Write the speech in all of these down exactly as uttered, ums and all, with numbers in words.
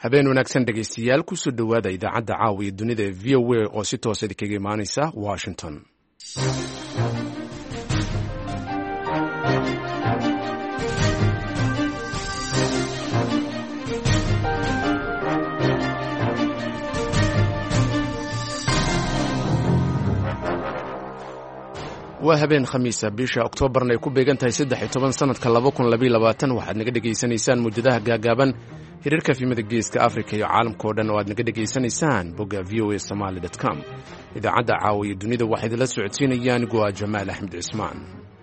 habeen wanaagsan dhegaystayaal kusoo dhowaada idaacadda caawa iyo dunida ee v o a oo si toosa kaga imaanaysa washington. waa habeen khamiisa bisha oktoobarna ay ku beegan tahay saddex iyo toban sanadka laba kun labaiyo labaatan waxaad naga dhegaysanaysaan muujadaha gaagaaban xiriirka fiimada geeska afrika iyo caalamka oo dhan oo aad naga dhegaysanaysaan bogga v o a somaly dot com. idaacadda caawa iyo dunida waxaa idinla socodsiinaya anigu waa jamaal axmed cismaan.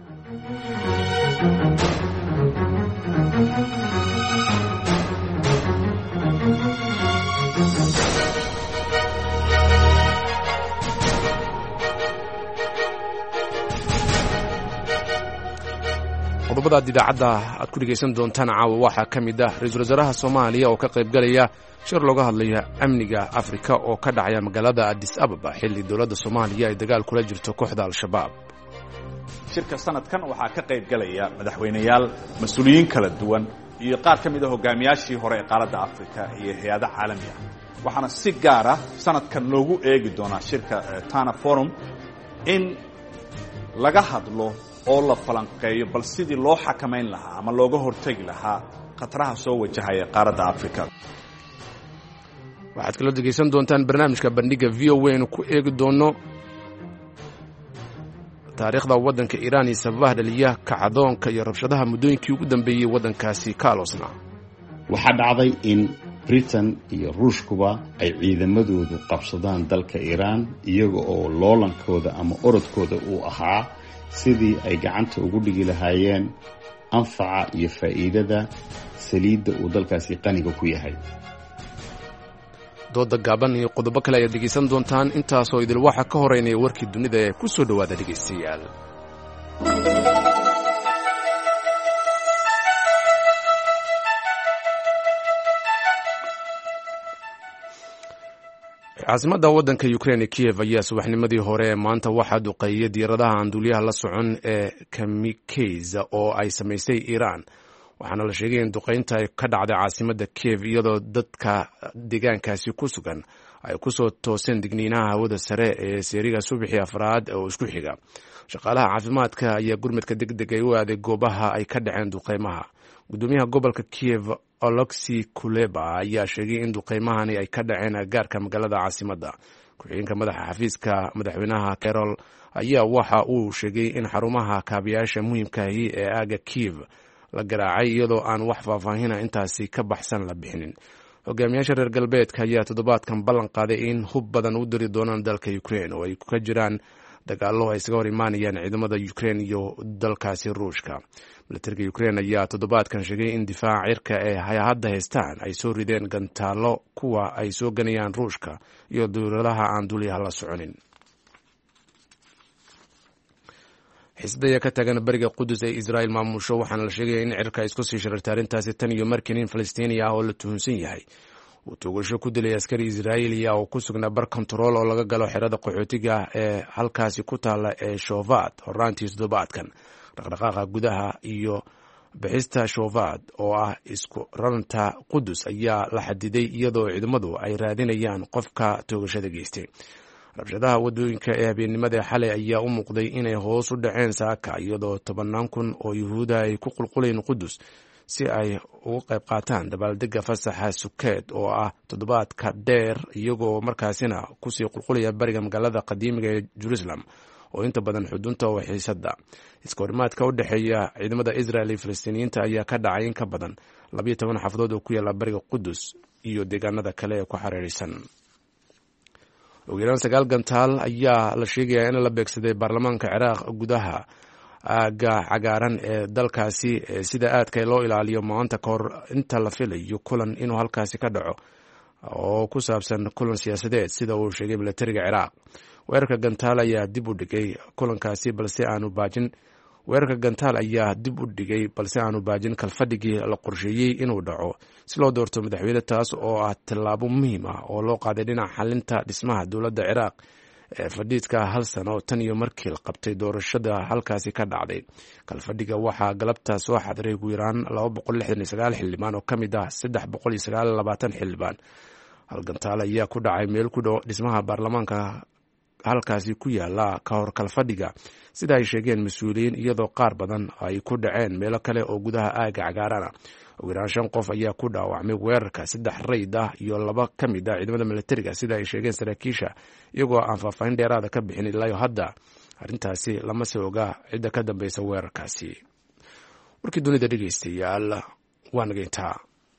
qodobadaad idaacadda aad ku dhegaysan doontaan caawa waxaa ka mid ah ra-iisul wasaaraha soomaaliya oo ka qaybgalaya shir looga hadlaya amniga afrika oo ka dhacaya magaalada addis ababa xilli dowladda soomaaliya ay dagaal kula jirto kooxda al-shabaab. shirka sanadkan waxaa ka qaybgalaya madaxweyneyaal mas-uuliyiin kala duwan iyo qaar ka mid a hogaamiyaashii hore ee qaaradda afrika iyo hay-ada caalami ah waxaana si gaara sanadkan loogu eegi doonaa shirka tana forum in laga hadlo oo la falanqeeyo bal sidii loo xakamayn lahaa ama looga hortegi lahaa khataraha soo wajahaya qaaradda afrika. waxaad kaloo dhegaysan doontaan barnaamijka bandhiga v o a inu ku eegi doono taariikhda waddanka iiraan iyo sababaha dhaliya kacdoonka iyo rabshadaha muddooyinkii ugu dambeeyey waddankaasi ka aloosnaa. waxaa dhacday in britain iyo ruushkuba ay ciidamadoodu qabsadaan dalka iiraan iyaga oo loolankooda ama orodkooda uu ahaa sidii ay gacanta ugu dhigi lahaayeen anfaca iyo faa'iidada saliidda uu dalkaasi qaniga ku yahay. dooda gaaban iyo qodobo kale ayaad dhegaysan doontaan intaasoo idil waxa ka horeynaya warkii dunida ee ku soo dhowaada dhegaystayaal. caasimadda waddanka ukraine kiev ayaa subaxnimadii hore ee maanta waxaa duqeeyay diyaaradaha aan duuliyaha la socon ee kamikeyza oo ay samaysay iiraan waxaana la sheegay in duqaynta ay ka dhacday caasimadda kiev iyadoo dadka deegaankaasi ku sugan ay kusoo tooseen digniinaha hawada sare ee seeriga subaxii afraad oo isku xiga. shaqaalaha caafimaadka ayaa gurmadka deg deg ay u aaday goobaha ay ka dhaceen duqaymaha. gudoomiyaha gobolka kiev oloxi kuleba ayaa sheegay in duqaymahani ay ka dhaceen agaarka magaalada caasimadda. ku-xigeenka madaxa xafiiska madaxweynaha carol ayaa waxa uu sheegay in xarumaha kaabayaasha muhiimkaahi ee aaga kiev la garaacay iyadoo aan wax faahfaahina intaasi ka baxsan la bixinin. hogaamiyaasha reer galbeedka ayaa toddobaadkan ballan qaaday in hub badan u diri doonaan dalka ukraine oo ay ka jiraan dagaallo ay isaga hor imaanayaan ciidamada ukraine iyo dalkaasi ruushka. milatariga ukraine ayaa toddobaadkan sheegay in difaaca cirka ee hay-hadda haystaan ay soo rideen gantaallo kuwa ay soo ganayaan ruushka iyo dowladaha aan duuliyaha la soconin. xisbaya ka taagan bariga qudus ee israel maamusho waxaana la sheegaya in cirka ay isku sii sharartay arrintaasi tan iyo markii nin falastiiniya ah oo la tuhunsan yahay uu toogasho ku dilay askari israa'iiliya oo ku sugnaa bar kontarool oo laga galo xerada qaxootiga ee halkaasi ku taalla ee shovad horaantii toddobaadkan. dhaqdhaqaaqa gudaha iyo bixista shovad oo ah isku raranta qudus ayaa la xadiday iyadoo ciidamadu ay raadinayaan qofka toogashada geystay. rabshadaha wadooyinka ee habeennimada xalay ayaa u muuqday inay hoos u dhaceen saaka iyadoo tobannaan kun oo yuhuuda ay ku qulquleen qudus si ay uga qayb qaataan dabaaldega fasaxa sukeed oo ah toddobaadka dheer iyagoo markaasina kusii qulqulaya bariga magaalada qadiimiga ee jerusalem oo inta badan xudunta oo xiisadda. iska horimaadka u dhexeeya ciidamada israel iyo falastiiniyiinta ayaa ka dhacay in ka badan labayo toban xafadood oo ku yaalla bariga qudus iyo deegaanada kale ee ku xareeraysan. ugu yaraan sagaal gantaal ayaa la sheegayaa in la beegsaday baarlamaanka ciraaq gudaha aaga cagaaran ee dalkaasi sida aadka loo ilaaliyo maanta ka hor inta la filayo kulan inuu halkaasi ka dhaco oo ku saabsan kulan siyaasadeed sida uu sheegay milatariga ciraaq. weerarka gantaal ayaa dib u dhigay kulankaasi balse aanu baajin weerarka gantaal ayaa dib u dhigay balse aanu baajin kalfadhigii la qorsheeyey inuu dhaco si loo doorto madaxweyne taas oo ah tallaabo muhiim ah oo loo qaaday dhinaca xalinta dhismaha dowladda ciraaq ee fadhiidka hal sano tan iyo markii la qabtay doorashada halkaasi ka dhacday. kalfadhiga waxaa galabta soo xadiray ugu yaraan laba boqol lixdan iyo sagaal xildhibaan oo ka mid ah saddex boqol iyo sagaal iyo labaatan xildhibaan. halgantaal ayaa ku dhacay meel ku dhow dhismaha baarlamaanka halkaasi ku yaala ka hor kalfadhiga sida ay sheegeen mas-uuliyiin, iyadoo qaar badan ay ku dhaceen meelo kale oo gudaha aaga cagaarana. ugu yaraan shan qof ayaa ku dhaawacmay weerarka, saddex rayd ah iyo laba ka mid ah ciidamada militariga sida ay sheegeen saraakiisha, iyagoo aan faahfaahin dheeraada ka bixin ilaa hadda. arrintaasi lama se oga cidda ka dambeysa weerarkaasi. warkii dunida dhegeystayaal waa nageyntaa.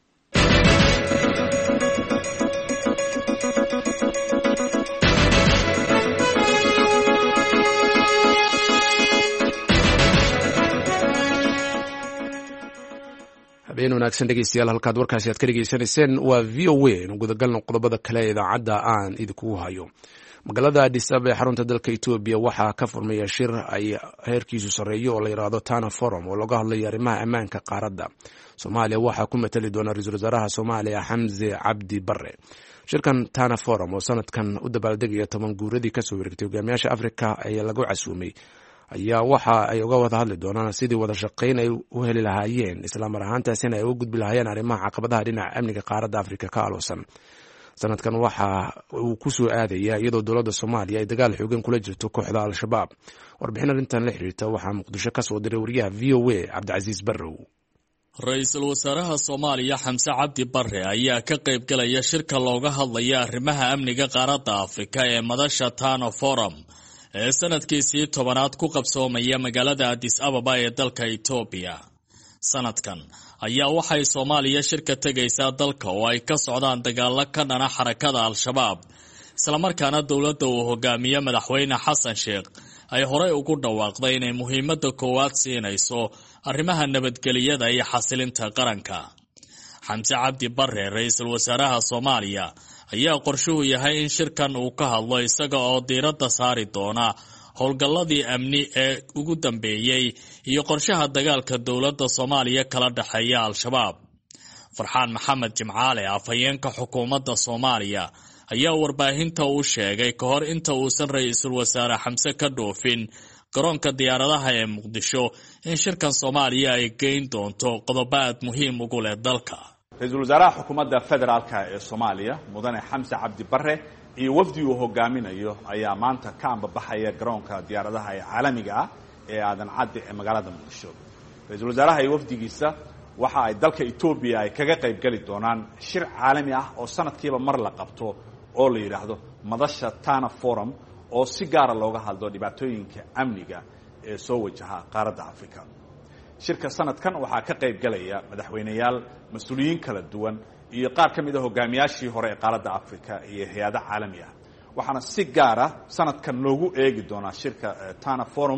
habeen wanaagsan dhegeystayaal, halkaad warkaasi aad ka dhegeysanayseen waa v o a. inu gudagalno qodobada kale ee idaacadda aan idinkugu hayo. magaalada Addis Ababa ee xarunta dalka Ethiopia waxaa ka furmaya shir ay heerkiisu sareeyo oo la yiraahdo Tana Forum oo laga hadlayo arrimaha ammaanka qaaradda. Soomaaliya waxaa ku matali doona ra'iisul wasaaraha Soomaaliya Xamse Cabdi Barre. shirkan Tana Forum oo sanadkan u dabaaldegaya toban guuradii ka soo wareegtay hogaamiyaasha Afrika ee lagu casuumay ayaa waxa ay uga wada hadli doonaan sidii wada shaqayn ay u heli lahaayeen, isla mar ahaantaasina ay uga gudbi lahaayeen arrimaha caqabadaha dhinaca amniga qaaradda Afrika ka aloosan. sanadkan waxa uu ku soo aadaya iyadoo dowladda Soomaaliya ay dagaal xoogan kula jirto kooxda Al-Shabaab. warbixin arrintan la xiriirta waxaa Muqdisho ka soo diray wariyaha V O A Cabdicasiis Barrow. ra-iisul wasaaraha Soomaaliya Xamse Cabdi Barre ayaa ka qayb galaya shirka looga hadlaya arrimaha amniga qaaradda Afrika ee madasha Tana Forum ee sanadkiisii tobanaad ku qabsoomaya magaalada Addis Ababa ee dalka Ethiopia. sanadkan ayaa waxay Soomaaliya shirka tagaysaa dalka oo ay ka socdaan dagaalo ka dhana xarakada Al-Shabaab, isla markaana dowladda uu hogaamiye madaxweyne Xasan Sheekh ay horey ugu dhawaaqday inay muhiimadda koowaad siinayso arrimaha nabadgelyada iyo xasilinta qaranka. Xamse Cabdi Barre, ra-iisul wasaaraha Soomaaliya, ayaa qorshuhu yahay in shirkan uu ka hadlo isaga oo diiradda saari doona howlgalladii amni ee ugu dambeeyey iyo qorshaha dagaalka dowladda Soomaaliya kala dhaxeeya Al-Shabaab. Farxaan Maxamed Jimcaale, afhayeenka xukuumadda Soomaaliya, ayaa warbaahinta u sheegay ka hor inta uusan ra-iisul wasaare Xamse ka dhoofin garoonka diyaaradaha ee Muqdisho in shirkan Soomaaliya ay geyn doonto qodobo aad muhiim ugu leh dalka. ra-iisul wasaaraha xukuumadda federaalka ee Soomaaliya mudane Xamse Cabdi Barre iyo wafdi uu hogaaminayo ayaa maanta ka ambabaxaya garoonka diyaaradaha ee caalamiga ah ee aadan cadde ee magaalada Muqdisho. ra-iisul wasaaraha iyo wafdigiisa waxa ay dalka Ethiopia ay kaga qayb gali doonaan shir caalami ah oo sanadkiiba mar la qabto oo la yiraahdo madasha Tana Forum oo si gaar ah looga hadlo dhibaatooyinka amniga ee soo wajaha qaaradda Afrika. shirka sanadkan waxaa ka qayb galaya madaxweynayaal, mas'uuliyiin kala duwan iyo qaar ka mid ah hogaamiyaashii hore ee qaaradda Afrika iyo hay'ado caalami ah. waxaana si gaar ah sanadkan loogu eegi doonaa shirka Tana Forum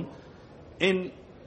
in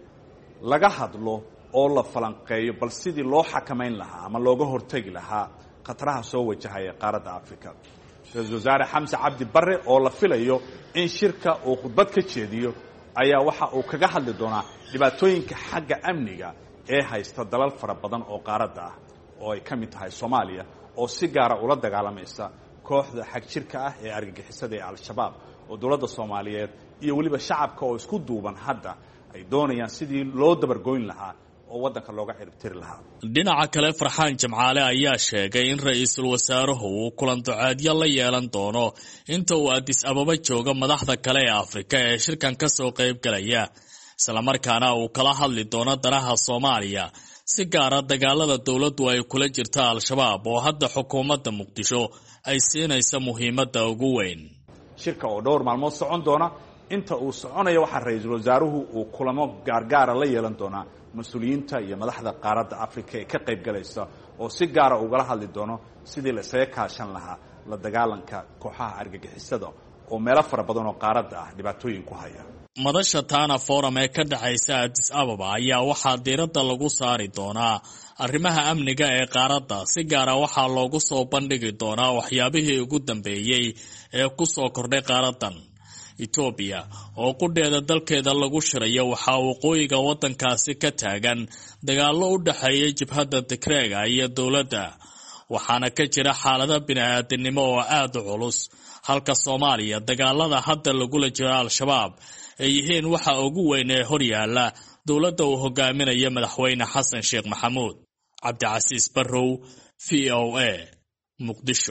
laga hadlo oo la falanqeeyo bal sidii loo xakameyn lahaa ama looga hortagi lahaa khataraha soo wajahaya qaaradda Afrika. ra-iisul wasaare Xamse Cabdi Barre oo la filayo in shirka uu khudbad ka jeediyo ayaa waxa uu kaga hadli doonaa dhibaatooyinka xagga amniga ee haysta dalal fara badan oo qaaradda ah oo ay ka mid tahay Soomaaliya oo si gaar ah ula dagaalamaysa kooxda xag jirka ah ee argagixisada ee Al-Shabaab oo dowladda Soomaaliyeed iyo waliba shacabka oo isku duuban hadda ay doonayaan sidii loo dabargoyn lahaa oo wadanka looga ciribtiri lahaa. dhinaca kale, Farxaan Jimcaale ayaa sheegay in ra-iisul wasaaruhu uu kulan ducaadyo la yeelan doono inta uu Addis Ababa joogo madaxda kale ee Afrika ee shirkan ka soo qayb galaya, isla markaana uu kala hadli doono danaha Soomaaliya, si gaara dagaalada dowladdu ay kula jirta Al-Shabaab oo hadda xukuumadda Muqdisho ay siinaysa muhiimadda ugu weyn. shirka oo dhowr maalmood socon doona, inta uu soconayo waxa ra-iisul wasaaruhu uu kulamo gaargaara la yeelan doonaa mas-uuliyiinta iyo madaxda qaaradda Afrika ee ka qayb galaysa oo si gaara ugala hadli doono sidii la isaga kaashan lahaa la dagaalanka kooxaha argagixisada oo meelo fara badan oo qaaradda ah dhibaatooyin ku haya. madasha Tana Forum ee ka dhacaysa Addis Ababa ayaa waxaa diiradda lagu saari doonaa arrimaha amniga ee qaaradda, si gaara waxaa loogu soo bandhigi doonaa waxyaabihii ugu dambeeyey ee ku soo kordhay qaaraddan. Ethiopia oo qudheeda dalkeeda lagu shirayo waxa waqooyiga wadankaasi ka taagan dagaallo u dhaxeeya jabhadda Tigreega iyo dowladda, waxaana ka jira xaalado bini-aadamnimo oo aad u culus halka Soomaaliya dagaalada hadda lagula jiro al-shabaab ay yihiin waxa ugu weyn ee hor yaala dowladda uu hogaaminayo madaxweyne Xasan Sheekh Maxamuud. Cabdicasiis Barrow, V O A, Muqdisho.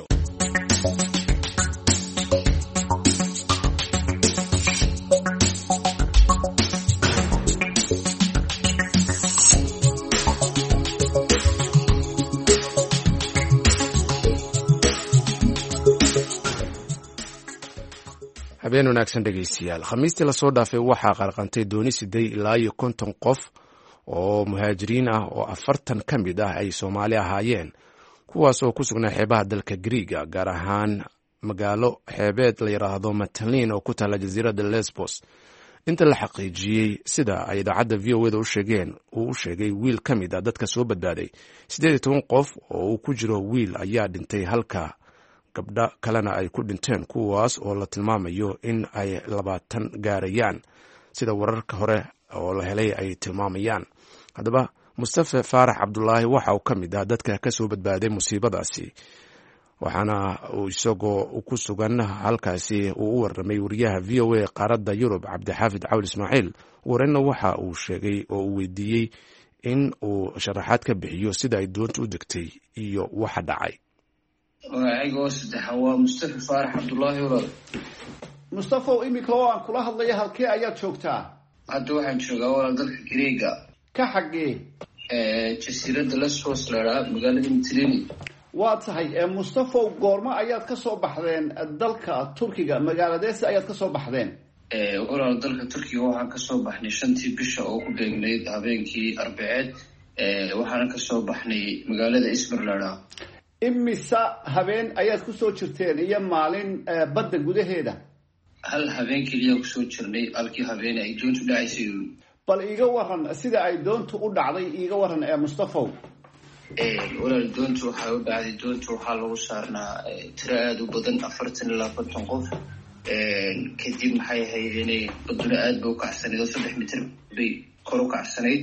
habeen wanaagsan dhegeystayaal. khamiistii lasoo dhaafay waxaa qarqantay dooni siday ilaa iyo konton qof oo muhaajiriin ah oo afartan ka mid ah ay Soomaali ahaayeen, kuwaas oo ku sugnaa xeebaha dalka Greega, gaar ahaan magaalo xeebeed la yiraahdo Mytilene oo ku taala jasiiradda Lesbos. inta la xaqiijiyey sida ay idaacadda V O A da u sheegeen uu u sheegay wiil ka mid ah dadka soo badbaaday siddeed iyo toban qof oo uu ku jiro wiil ayaa dhintay, halka gabdha kalena ay ku dhinteen, kuwaas oo la tilmaamayo in ay labaatan gaarayaan sida wararka hore oo la helay ay tilmaamayaan. haddaba Mustafa Faarax Cabdulaahi waxa uu ka mid ah dadka ka soo badbaaday musiibadaasi, waxaana uu isagoo ku sugan halkaasi uu u warramay wariyaha V O A qaaradda Yurub Cabdixaafid Cawl Ismaaciil. warayna waxa uu sheegay oo uu weydiiyey in uu sharaxaad ka bixiyo sida ay doonta u degtay iyo waxa dhacay. magacayga saddexaa waa Mustafa Faarax Cabdulaahi. walaal Mustafa, imika oo aan kula hadlaya halkee ayaad joogtaa? hadda waxaan joogaa walaal dalka Greega. ka xagee? ee jasiiradda Lesbos la magaalada Mytilene. waa tahay Mustafa, goorma ayaad ka soo baxdeen dalka Turkiga? magaaladees ayaad ka soo baxdeen? ee walaal dalka Turkiga waxaan ka soo baxnay shantii bisha oo ku beegnayd habeenkii Arbaceed. ee waxaan ka soo baxnay magaalada Izmir la imisa habeen ayaad ku soo jirteen iyo maalin badda gudaheeda? hal habeen keliya ku soo jirnay, halkii habeen ay doontu dhacaysay. bal iiga waran sida ay doontu u dhacday, iiga waran ee Mustafa. ee walaal doontu waxay u dhacday doontu waxaa lagu saarnaa tiro aad u badan, afartan ilaa konton qof. ee kadib maxay ahayd inay baduna aad bay u kacsanayd oo saddex mitir bay kor u kacsanayd.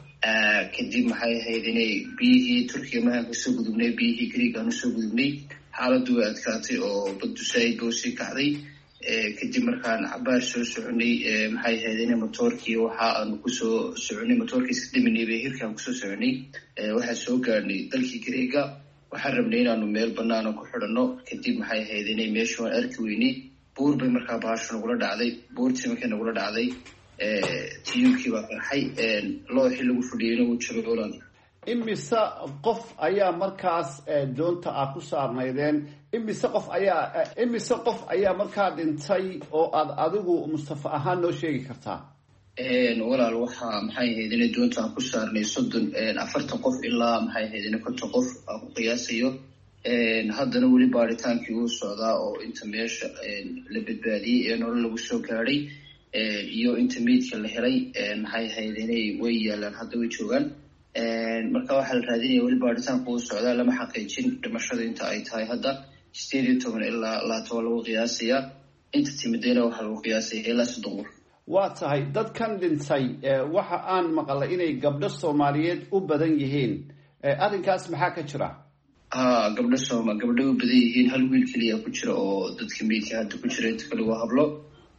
kadib maxay ahayd inay biyihii Turkiga mahan kasoo gudubnay, biyihii Greega aan usoo gudubnay. xaaladdu way adkaatay oo baddu saaid buu sii kacday. kadib markaan cabaar soo soconay maxay ahayd inay motoorkii waxa aanu kusoo soconay, motoorkii iska dhiminay bay hirkaan kusoo soconay. waxaan soo gaarnay dalkii Greega, waxaan rabnay inaanu meel banaana ku xidhanno. kadib maxay ahayd inay meesha waan arki weynay, buur bay markaa bahasho nagula dhacday. buurtii markay nagula dhacday tiyuubkii baa qarxay, looxii lagu fadhiyeyna wuu jabay. walaal imise qof ayaa markaas doonta ah ku saarnaydeen? imise qof ayaa imise qof ayaa markaa dhintay oo aad adigu Mustafa ahaan noo sheegi kartaa? walaal waxaa maxay ahayd inay doonta aan ku saarnay soddon afartan qof ilaa maxay ahayd inay konton qof aan ku qiyaasayo. haddana weli baaritaankii uu socdaa oo inta meesha la badbaadiyey ee nolol lagu soo gaadhay iyo inta meydka la helay maxay ahayd inay way yaalaan, hadda way joogaan. marka waxaa la raadinaya weli baaritaanka uu socdaa, lama xaqiijin dhimashada inta ay tahay. hadda sideed iyo toban ilaa labaatan lagu qiyaasayaa, inta timidayna waxaa lagu qiyaasaya ilaa soddon qof. waa tahay dadkan dhintay waxa aan maqalay inay gabdho Soomaaliyeed u badan yihiin, arrinkaas maxaa ka jira? ha gabdho Sooma gabdho u badan yihiin, hal wiil keliya ku jira oo dadka meydka hadda ku jira, inta kale waa hablo.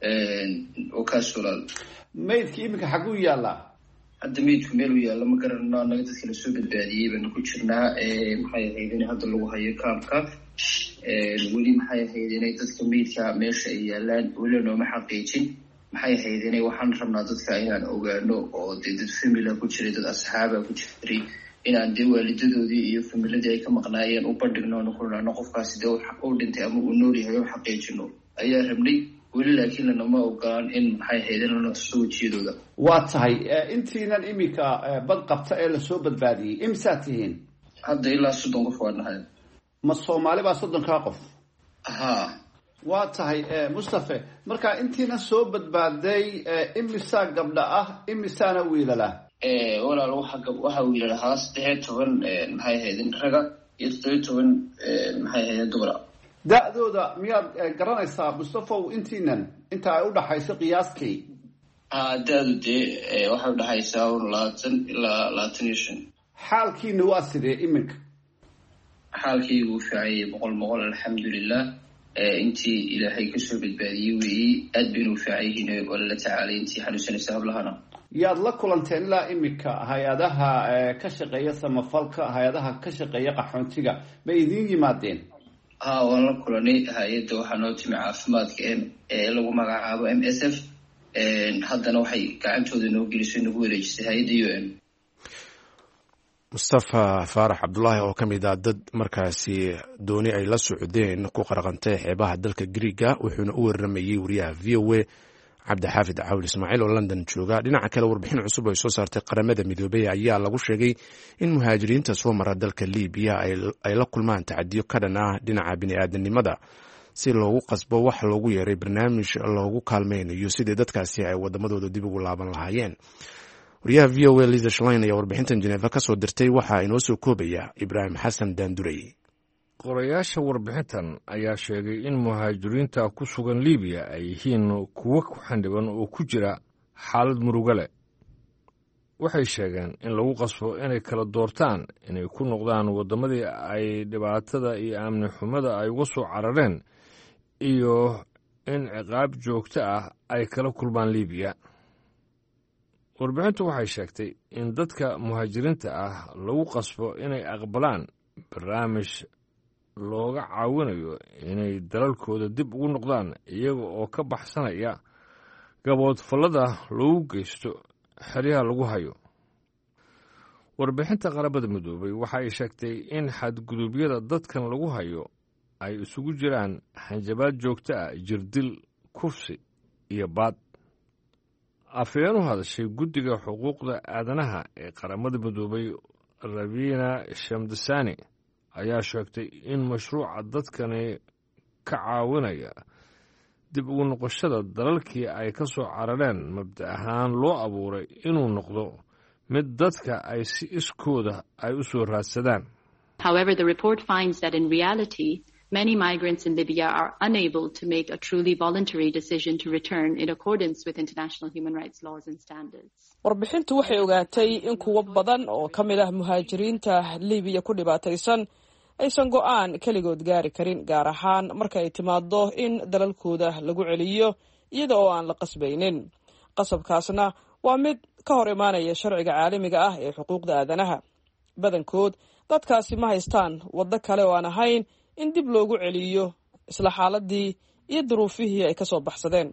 oo kaas walaal meydka imika xaguu yaallaa? hadda meydku meel u yaalla ma garanno, annaga dadka la soo badbaadiyey baanu ku jirnaa. maxay ahayd in hadda lagu hayo kaamka. weli maxay ahayd inay dadka meydka meesha ay yaallaan weli nooma xaqiijin. maxay ahayd inay waxaan rabnaa dadka inaan ogaano oo dee dad famila ku jiray, dad asxaaba ku jiray, inaan dee waalidadoodii iyo familadii ay ka maqnaayeen u bandhigno noqonaano qofkaasi dee uu dhintay ama uu nool yahay u xaqiijino ayaa rabnay. weli laakiin lanama ogolaan in maxay ahayd in lana tuso wejiyadooda. waa tahay intiinan imika bad qabta ee lasoo badbaadiyey imsaad tihiin? hadda ilaa soddon qof waa nahay. ma Soomaali baa soddonkaa qof? ha waa tahay Mustafa, markaa intiina soo badbaaday imisaa gabdha ah imisaana wiilala? walaal waxaa wiilal ahaa saddex iyo toban maxay ahayd raga iyo toddoba iyo toban maxay ahayd dumara. da-dooda miyaad garanaysaa Mustafa intiinan inta ay u dhaxayso qiyaaskii? da-du dee waxay udhaxaysaa labaatan ilaa labaatan iyo shan. xaalkiina waa sidee iminka? xaalkaygu uu fiicayay boqol boqol alxamdulilah. intii ilaahay kasoo badbaadiyey weeyey aad baynu u fiican yihiin waa lala tacaalay intii xanuunsanaysa hablahana. yaad la kulanteen ilaa imika hay-adaha ka shaqeeya samafalka, hay-adaha ka shaqeeya qaxoontiga ma idiin yimaadeen? ha waan la kulanay. hay-adda waxaa noo timi caafimaadka ee lagu magacaabo m s f haddana waxay gacantooda noo gelisay nagu wareejisay hay-adda u n. mustafa faarax cabdulaahi oo ka mid ah dad markaasi dooni ay la socdeen ku qaraqantay xeebaha dalka Greega wuxuuna u waramayay wariyaha v o a cabdixaafid caawil ismaaciil oo London jooga. dhinaca kale warbixin cusub oo soo saartay qaramada midoobay ayaa lagu sheegay in muhaajiriinta soo mara dalka Liibiya ay la kulmaan tacadiyo ka dhan ah dhinaca bini'aadanimada si loogu qasbo wax loogu yeeray barnaamij loogu kaalmeynayo sidii dadkaasi ay wadamadooda dib ugu laaban lahaayeen. wariyaha v o a Lisa Schlein ayaa warbixintan Geneva ka soo dirtay waxaa inoo soo koobaya Ibraahim Xasan Daandurey. qorayaasha warbixintan ayaa sheegay in muhaajiriinta ku sugan Liibiya ay yihiin kuwo ku xandhiban oo ku jira xaalad murugo leh. waxay sheegeen in lagu qasbo inay kala doortaan inay ku noqdaan waddamadii ay dhibaatada iyo amni xumada ay uga soo carareen iyo in ciqaab joogto ah ay kala kulmaan Liibiya. warbixintu waxay sheegtay in dadka muhaajiriinta ah lagu qasbo inay aqbalaan barnaamij looga caawinayo inay dalalkooda dib ugu noqdaan iyaga oo ka baxsanaya gaboodfallada loogu geysto xeryaha lagu hayo. warbixinta qaramada midoobay waxa ay sheegtay in xadgudubyada dadkan lagu hayo ay isugu jiraan hanjabaad joogto ah, jirdil, kufsi iyo baad. afhayeen u hadashay guddiga xuquuqda aadanaha ee qaramada midoobay Ravina Shamdasani ayaa sheegtay in mashruuca dadkani ka caawinaya dib ugu noqoshada dalalkii ay ka soo carareen mabda ahaan loo abuuray inuu noqdo mid dadka ay si iskooda ay u soo raadsadaan. However, the report finds that in reality many migrants in Libya are unable to make a truly voluntary decision to return in accordance with international human rights laws and standards. warbixintu waxay ogaatay in kuwo badan oo ka mid ah muhaajiriinta Liibiya ku dhibaataysan aysan go'aan keligood gaari karin, gaar ahaan marka ay timaado in dalalkooda lagu celiyo iyada oo aan la qasbaynin. qasabkaasna waa mid ka hor imaanaya sharciga caalamiga ah ee xuquuqda aadanaha. badankood dadkaasi ma haystaan waddo kale oo aan ahayn in dib loogu celiyo isla xaaladii iyo duruufihii ay ka soo baxsadeen.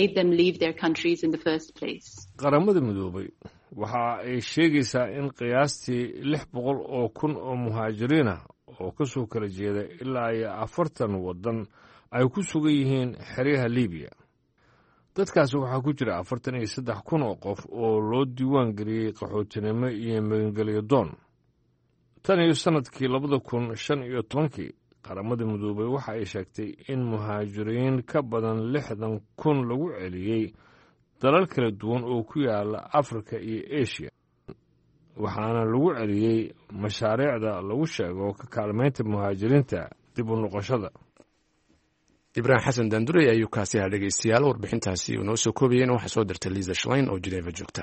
qaramada midoobay waxa ay sheegaysaa in qiyaastii lix boqol oo kun oo muhaajiriin ah oo ka soo kala jeeda ilaa iyo afartan waddan ay ku sugan yihiin xeryaha Liibiya. dadkaasi waxaa ku jira afartan iyo saddex kun oo qof oo loo diiwaan geliyey qaxootinimo iyo magangelyo doon. tan iyo sanadkii labada kun shan iyo tobankii qaramada midoobay waxa ay sheegtay in muhaajiriin ka badan lixdan kun lagu celiyey dalal kala duwan oo ku yaala Afrika iyo Asia, waxaana lagu celiyey mashaariicda lagu sheego ka kaalmaynta muhaajiriinta dib u noqoshada. Ibraahim Xasan Daandurey ayuu kaasi ahaa dhegeystayaal. warbixintaasi uu noo soo koobayeen waxaa soo dirtay Lisa Schlein oo Geneva joogta.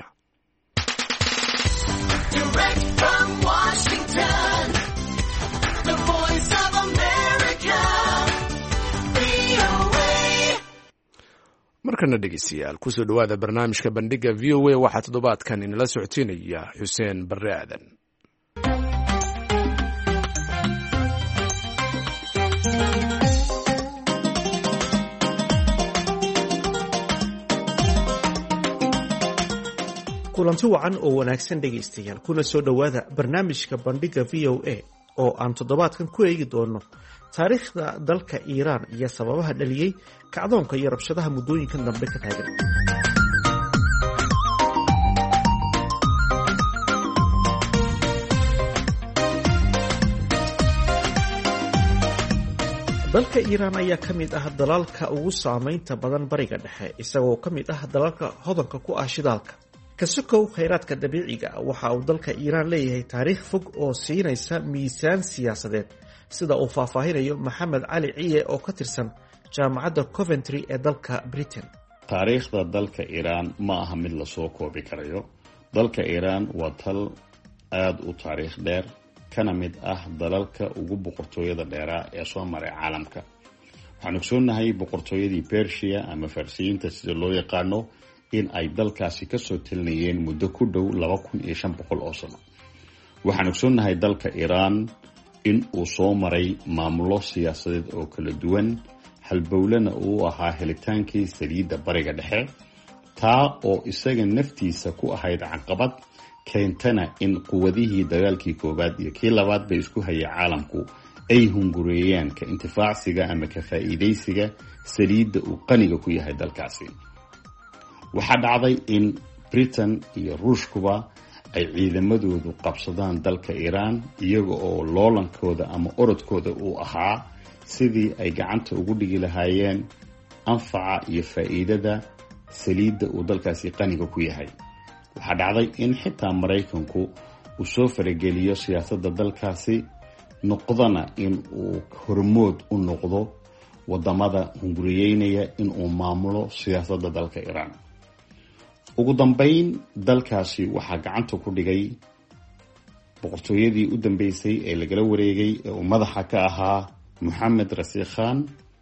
markana dhegeystayaal kusoo dhowaada barnaamijka bandhiga v o a waxaa toddobaadkan inala socodsiinaya xuseen barre aadan. kulanti wacan oo wanaagsan dhegaystayaal, kuna soo dhowaada barnaamijka bandhiga v o a oo aan toddobaadkan ku eegi doono taariikhda dalka Iiraan iyo sababaha dhaliyey kacdoonka iyo rabshadaha muddooyinkan dambe ka taagan. dalka Iiraan ayaa ka mid ah dalalka ugu saamaynta badan bariga dhexe, isagoo ka mid ah dalalka hodanka ku ah shidaalka. ka sokow khayraadka dabiiciga waxa uu dalka Iiraan leeyahay taariikh fog oo siinaysa miisaan siyaasadeed, sida uu faahfaahinayo Maxamed Cali Ciye oo ka tirsan jaamacadda Coventry ee dalka Britain. taariikhda dalka Iiraan ma aha mid la soo koobi karayo. dalka Iiraan waa dal aad u taariikh dheer, kana mid ah dalalka ugu boqortooyada dheeraa ee soo maray caalamka. waxaan ogsoonnahay boqortooyadii Persia ama Farsiyiinta sida loo yaqaano in ay dalkaasi kasoo talinayeen muddo ku dhow laba kun iyo shan boqol oo sano. waxaan ogsoonnahay dalka Iran in uu soo maray maamulo siyaasadeed oo kala duwan, halbowlana uu ahaa helitaankii saliidda bariga dhexe, taa oo isaga naftiisa ku ahayd caqabad keentana in quwadihii dagaalkii koowaad iyo kii labaad bay isku hayay caalamku ay hungureeyaan ka intifaacsiga ama ka faa'iidaysiga saliidda uu qaniga ku yahay dalkaasi. waxaa dhacday in Britain iyo Ruushkuba ay ciidamadoodu qabsadaan dalka Iran iyaga oo loolankooda ama orodkooda uu ahaa sidii ay gacanta ugu dhigi lahaayeen anfaca iyo faa'iidada saliidda uu dalkaasi qaniga ku yahay. waxaa dhacday in xitaa Maraykanku uu soo farageliyo siyaasadda dalkaasi, noqdana in uu hormood u noqdo wadamada hunguriyeynaya in uu maamulo siyaasadda dalka Iran. ugu dambeyn dalkaasi waxaa gacanta ku dhigay boqortooyadii u dambeysay ee lagala wareegay ee uu madaxa ka ahaa Mohammed Rashid Khan,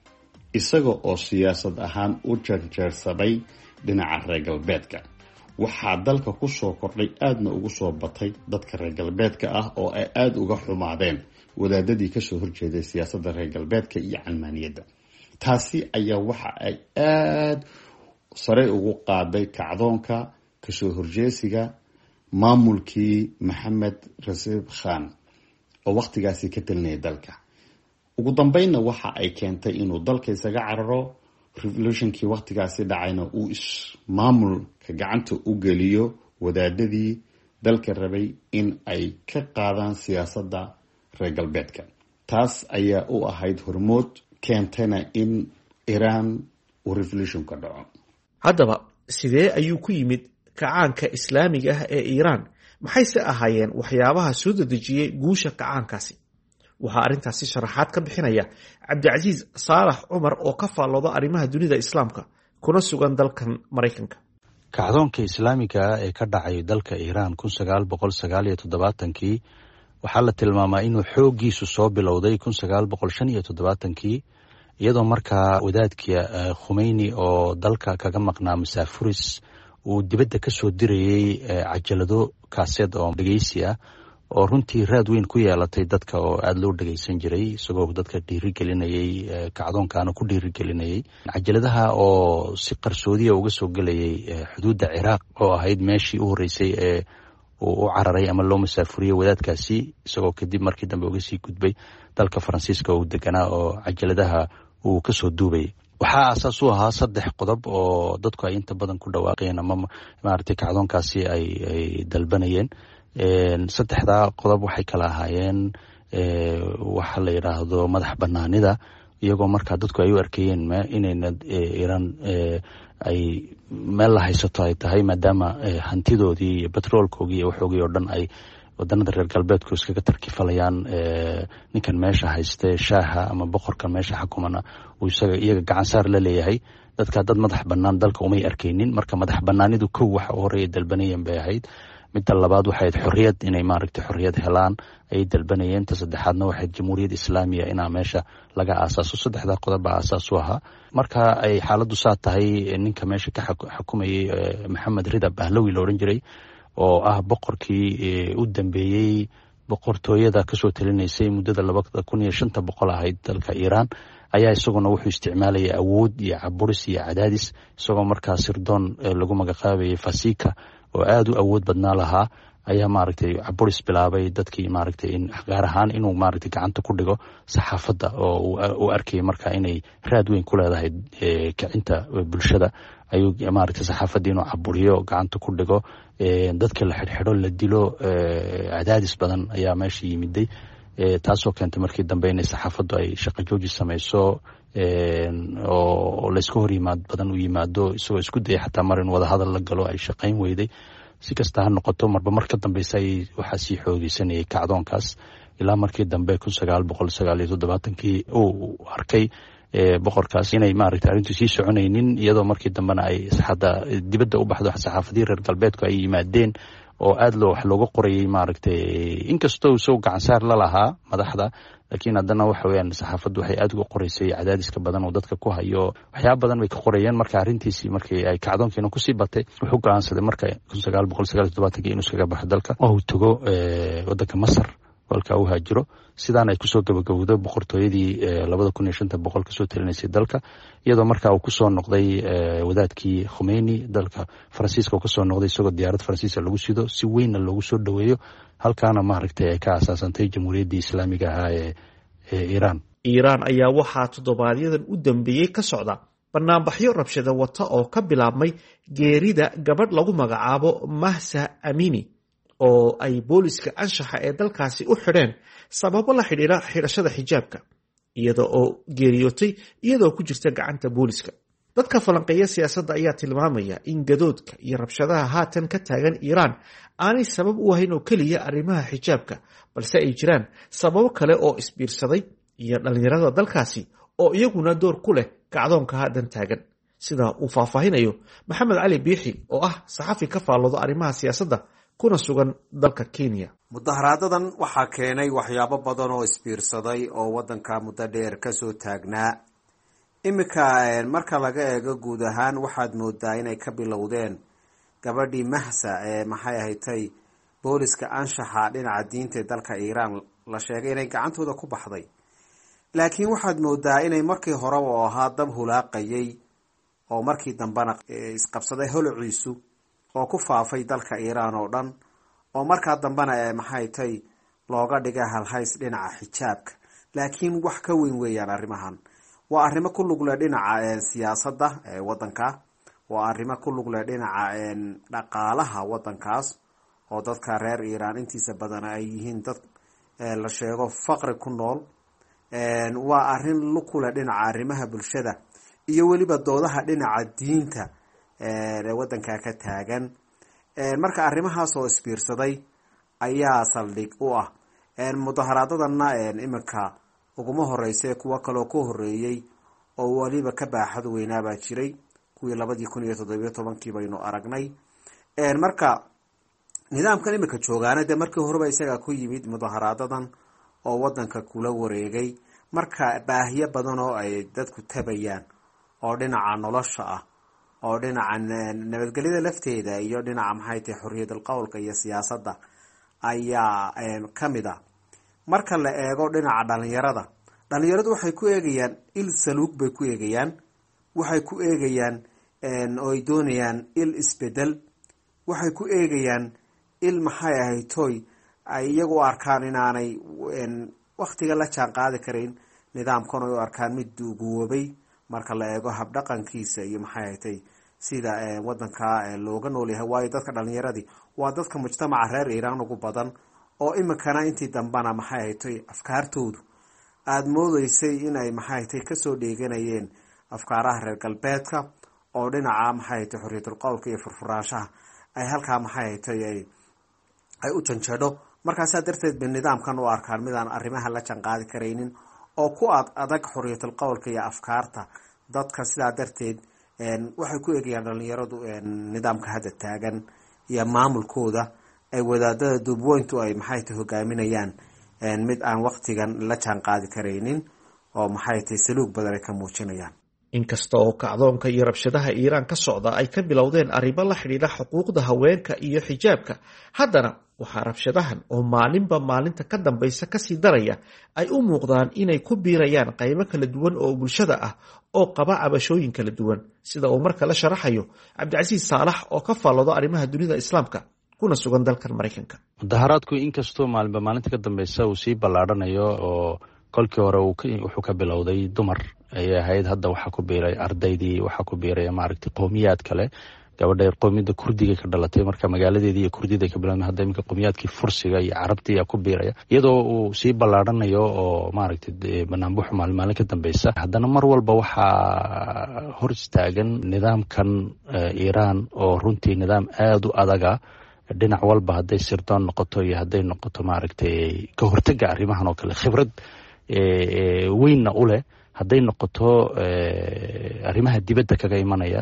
isaga oo siyaasad ahaan u jarjarsaday dhinaca reer galbeedka. waxaa dalka ku soo kordhay aadna ugu soo batay dadka reer galbeedka ah oo ay aada uga xumaadeen wadaadadii kasoo horjeeday siyaasadda reer galbeedka iyo calmaaniyadda. taasi ayaa waxa ay aada sare ugu qaaday kacdoonka kasoo horjeesiga maamulkii Mohammed Rashid Khan oo waqtigaasi ka talinayay dalka. ugu dambeynna waxa ay keentay inuu dalka isaga cararo. revolutionkii waqtigaasi dhacayna uu ismaamulka gacanta u geliyo wadaadadii dalka rabay in ay ka qaadaan siyaasadda reer galbeedka. taas ayaa u ahayd hormood keentayna in Iran uu revolution ka dhaco. haddaba sidee ayuu ku yimid kacaanka islaamiga ah ee Iran? maxayse ahaayeen waxyaabaha soo dedejiyey guusha kacaankaasi? waxaa arrintaasi sharaxaad ka bixinaya Cabdicasiis Saalax Cumar oo ka faallooda arrimaha dunida islaamka kuna sugan dalkan Maraykanka. kacdoonka islaamiga ee ka dhacay dalka Iran kun sagaal boqol sagaal iyo toddobaatankii waxaa la tilmaamaa inuu xooggiisu soo bilowday kun sagaal boqol shan iyo toddobaatankii, iyadoo markaa wadaadkii Khomeini oo dalka kaga maqnaa masaafuris uu dibadda ka soo dirayay cajalado kaaseed oo dhegeysi ah oo runtii raad weyn ku yeelatay dadka oo aada loo dhageysan jiray, isagoo dadka dhiirigelinayay, kacdoonkaana ku dhiirigelinayay. cajaladaha oo si qarsoodiya uga soo gelayay xuduudda Ciraaq oo ahayd meeshii u horreysay ee uu u cararay ama loo masaafuriyey wadaadkaasi, isagoo kadib markii dambe uga sii gudbay dalka Faransiiska uu deganaa oo cajaladaha uu ka soo duubay. waxaa aasaas u ahaa saddex qodob oo dadku ay inta badan ku dhawaaqeen ama maaragtay kacdoonkaasi ay ay dalbanayeen. saddexdaa qodob waxay kala ahaayeen waxa la yidhaahdo madax banaanida, iyagoo markaa dadku ay u arkayeen inayna Iran ay meel la haysato ay tahay, maadaama hantidoodii iyo batroolkoogii iyo waxoogii oo dhan ay wadanada reer galbeedku iskaga tarkifalayaan. ninkan meesha hayste shaaha ama boqorkan meesha xukumana uu isaga iyaga gacan saar la leeyahay. dadka dad madax banaan dalka umay arkaynin, marka madax banaanidu kow waxa u horeeya dalbanayeen bay ahayd. midda labaad waxay ahayd xorriyad, inay maaragtay xorriyad helaan ayay dalbanayeen. ta saddexaadna waxay jamhuuriyad islaamiya inaa meesha laga aasaaso. saddexdaa qodob baa aasaas u ahaa. marka ay xaaladdu saa tahay, ninka meesha ka xukumayay Maxamed Rida Pahlawi la odhan jiray oo ah boqorkii u dambeeyey boqortooyada kasoo talinaysay muddada labada kun iyo shanta boqol ahayd dalka Iran, ayaa isaguna wuxuu isticmaalayay awood iyo caburis iyo cadaadis, isagoo markaa sirdoon lagu magacaabayay Fasika oo aada u awood badnaa lahaa, ayaa maaragtay caburis bilaabay dadkii maaragtay in gaar ahaan inuu maaragtay gacanta ku dhigo saxaafadda oo uu arkayay markaa inay raad weyn ku leedahay kicinta bulshada. ayuu maaragtay saxaafadda inuu caburiyo, gacanta ku dhigo, dadka la xidhxidho, la dilo, cadaadis badan ayaa meesha yimiday. taasoo keentay markii dambe inay saxaafaddu ay shaqo jooji samayso oo layska hor yimaad badan u yimaado, isagoo isku dayay xataa mar in wadahadal la galo ay shaqayn weyday. si kasta ha noqoto, marba mar ka dambeysa ay waxaa sii xoogeysanayay kacdoonkaas, ilaa markii dambe kun sagaal boqol sagaal iyo toddobaatankii uu arkay boqorkaas inay maaragtay arrintu sii soconaynin, iyadoo markii dambena ay hadda dibadda u baxdo saxaafadii reer galbeedku ay yimaadeen oo aad loo wax looga qorayay maaragtay inkastoo soo gacansaar la lahaa madaxda laakiin haddana waxa weeyaan saxaafaddu waxay aad uga qoraysay cadaadiska badan oo dadka ku hayo waxyaaba badan bay ka qorayeen marka arrintiisii markii ay kacdoonkiina kusii batay wuxuu go'aansaday marka kun sagaal boqol sagaal iyo toddobaatanki inuu iskaga baxo dalka oo uu tago waddanka masar walka uu haajiro sidaan ay kusoo gabagabowdo boqortooyadii labada kun iyo shanta boqol kasoo talinaysay dalka iyadoo markaa uu kusoo noqday wadaadkii Khomeini dalka Faransiiska uu kasoo noqday isagoo diyaarad Faransiiska lagu sido si weyn loogu soo dhaweeyo halkaana maaragtay ay ka asaasantay jamhuuriyaddii islaamiga ahaa ee Iiraan. Iiraan ayaa waxaa toddobaadyaddan u dambeeyey ka socda banaanbaxyo rabshado wata oo ka bilaabmay geerida gabadh lagu magacaabo Mahsa Amini oo ay booliska anshaxa ee dalkaasi u xidheen sababo la xidhiidha xidhashada xijaabka iyada oo geeriyootay iyadoo ku jirta gacanta booliska. dadka falanqeeya siyaasadda ayaa tilmaamaya in gadoodka iyo rabshadaha haatan ka taagan Iiraan aanay sabab u ahayn oo keliya arrimaha xijaabka balse ay jiraan sababo kale oo isbiirsaday iyo dhalinyarada dalkaasi oo iyaguna door ku leh kacdoonka haatan taagan sida uu faahfaahinayo Maxamed Cali Biixi oo ah saxafi ka faallooda arrimaha siyaasadda kuna sugan dalka Kenya. mudaharaadadan waxaa keenay waxyaabo badan oo isbiirsaday oo wadanka muddo dheer ka soo taagnaa. imika marka laga eego guud ahaan waxaad moodaa inay ka bilowdeen gabadhii Mahsa ee maxay ahayd booliska anshaxa dhinaca diinta dalka Iiraan la sheegay inay gacantooda ku baxday. laakiin waxaad moodaa inay markii hore oo ahaa dab hulaaqayay oo markii dambana isqabsaday holociisu oo ku faafay dalka Iiraan oo dhan oo markaa dambana maxay tahay looga dhigay halhays dhinaca xijaabka. laakiin wax ka weyn weeyaan arrimahan waa arrimo ku lug leh dhinaca siyaasadda ee wadanka waa arrimo ku lug leh dhinaca dhaqaalaha wadankaas oo dadka reer Iiraan intiisa badan ay yihiin dad la sheego faqri ku nool. waa arrin lug ku leh dhinaca arrimaha bulshada iyo weliba doodaha dhinaca diinta ee wadanka ka taagan. marka arrimahaas oo isbiirsaday ayaa saldhig u ah mudaharaadadana imika uguma horeysa kuwa kaloo ku horeeyay oo waliba ka baaxad weynaaba jiray kuwii labadii kun iyo toddoba iyo tobankii baynu aragnay. marka nidaamkan imika joogaana de markii horeba isaga ku yimid mudaharaadadan oo wadanka kula wareegay marka baahiyo badan oo ay dadku tabayaan oo dhinaca nolosha ah oo dhinaca nabadgelyada lafteeda iyo dhinaca maxay tahay xorriyadda qowlka iyo siyaasadda ayaa kamid ah. marka la eego dhinaca dhalinyarada dhalinyaradu waxay ku eegayaan il saluug bay ku eegayaan waxay ku eegayaan oo ay doonayaan il isbedel waxay ku eegayaan il maxay ahayd toy ay iyagu arkaan inaanay waqtiga la jaan qaadi karayn nidaamkan oo arkaan mid duugoobay marka la eego habdhaqankiisa iyo maxay ahayd sida wadanka looga nool yahay. waayo dadka dhalinyaradii waa dadka mujtamaca reer Iiraan ugu badan oo imikana intii dambana maxay ahayd afkaartoodu aad moodeysay inay maxay ahayd kasoo dheeganayeen afkaaraha reer galbeedka oo dhinaca maxay ahayd xorriyadda qowlka iyo furfuraanshaha ay halkaa maxay ahayd ay u janjeedho. markaas darteed ba nidaamkan u arkaan midaan arrimaha la jaan qaadi karaynin oo ku adag xorriyadda qowlka iyo afkaarta dadka. sidaa darteed waxay ku eegayaan dhalinyaradu nidaamka hadda taagan iyo maamulkooda ay wadaadada duubweyntu ay maxay tahay hogaaminayaan mid aan waqtigan la jaan qaadi karaynin oo maxay tahay saluug badan ay ka muujinayaan. inkasta oo kacdoonka iyo rabshadaha Iiraan ka socda ay ka bilowdeen arrimo la xidhiidha xuquuqda haweenka iyo xijaabka haddana waxaa rabshadahan oo maalinba maalinta ka dambaysa kasii daraya ay u muuqdaan inay ku biirayaan qaybo kala duwan oo bulshada ah oo qaba cabashooyin kala duwan sida uu marka la sharaxayo Cabdicasiis Saalax oo ka faallooda arrimaha dunida islaamka kuna sugan dalkan Mareykanka. mudaharaadku inkastoo maalinba maalinta ka dambaysa uu sii ballaadhanayo oo kolkii hore wuxuu ka bilowday dumar ayay ahayd hadda waxaa ku biiray ardaydii waxaa ku biiray maaragtay qowmiyaad kale gabadha qowmiyadda kurdiga ka dhalatay marka magaaladeedii iyo kurdida ka bilaabmay hadda iminka qowmiyaadkii fursiga iyo carabtii ayaa ku biiraya iyadoo uu sii ballaadhanayo oo maaragtay banaanbuxu maalin maalin ka dambaysa. haddana mar walba waxaa hor istaagan nidaamkan Iiraan oo runtii nidaam aada u adaga dhinac walba hadday sirdoon noqoto iyo hadday noqoto maaragtay ka hortaga arrimahan oo kale khibrad weynna u leh hadday noqoto arrimaha dibadda kaga imanaya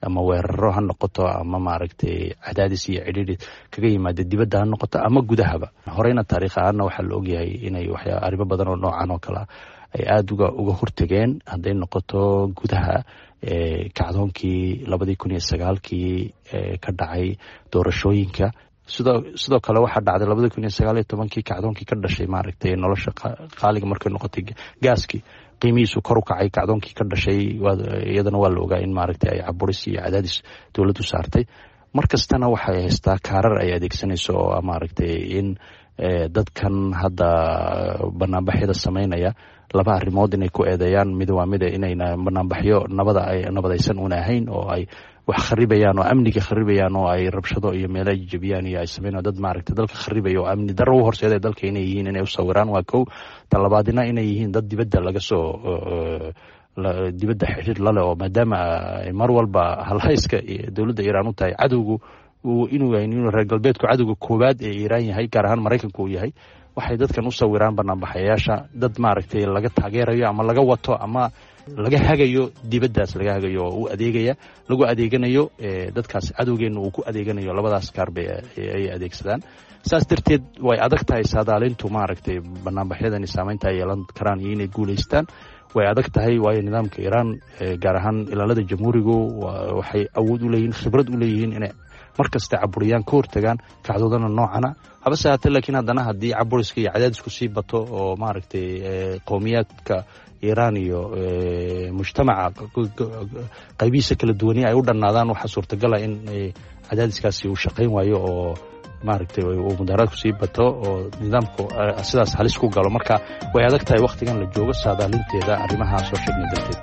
ama weeraro ha noqoto ama maaragtay cadaadis iyo cidhiidhi kaga yimaada dibadda ha noqoto ama gudahaba. horeyna taariikh ahaanna waxaa la ogyahay inay waxyaa arrimo badan oo noocan oo kale ay aada uga uga hortageen hadday noqoto gudaha kacdoonkii labadii kun iyo sagaalkii ka dhacay doorashooyinka. sidoo sidoo kale waxaa dhacday labadii kun iyo sagaal iyo tobankii kacdoonkii ka dhashay maaragtay nolosha qaaliga markay noqotay gaaskii qiimihiisu kor u kacay. kacdoonkii ka dhashay iyadana waa la ogaa in maaragtay ay caburis iyo cadaadis dowladdu saartay. mar kastana waxay haystaa kaarar ay adeegsanayso oo maaragtay in dadkan hadda banaanbaxyada samaynaya laba arrimood inay ku eedeeyaan. mid waa mida inayna banaanbaxyo nabada ay nabadaysan una ahayn oo ay wax kharibayaan oo amniga kharibayaan oo ay rabshado iyo meelo jabiyaan iyo ay sameeyaan dad maaragtay dalka kharibaya oo amni darro u horseeday dalka inay yihiin inay u sawiraan waa kow. tan labaadina inay yihiin dad dibadda laga soo dibadda xiriir lale oo maadaama mar walba halhayska dowladda Iiraan u tahay cadowgu inuu yahay inuu reer galbeedku cadowga koowaad ee Iiraan yahay gaar ahaan Mareykanku uu yahay waxay dadkan u sawiraan banaanbaxayaasha dad maaragtay laga taageerayo ama laga wato ama laga hagayo dibaddaas laga hagayo oo u adeegaya lagu adeeganayo dadkaas cadowgeena uu ku adeeganayo labadaas kaarbe ay adeegsadaan. saas darteed way adag tahay saadaalintu maaragtay banaanbaxyadani saameynta ay yeelan karaan iyo inay guulaystaan way adag tahay waayo nidaamka Iiraan gaar ahaan ilaalada jamhuurigu waxay awood u leeyihiin khibrad u leeyihiin inay markasta caburiyaan ka hortagaan kacdoodana noocana habase haatee laakiin haddana haddii caburiska iyo cadaadisku sii bato oo maaragtay qowmiyaadka Iiraan iyo mujtamaca qaybihiisa kala duwani ay u dhannaadaan waxaa suurtagala in cadaadiskaasi uu shaqayn waayo oo maaragtay uu mudaharaadku sii bato oo nidaamku sidaas halis ku galo. marka way adag tahay wakhtigan la joogo saadaalinteeda arrimaha soo sheegnay darteed.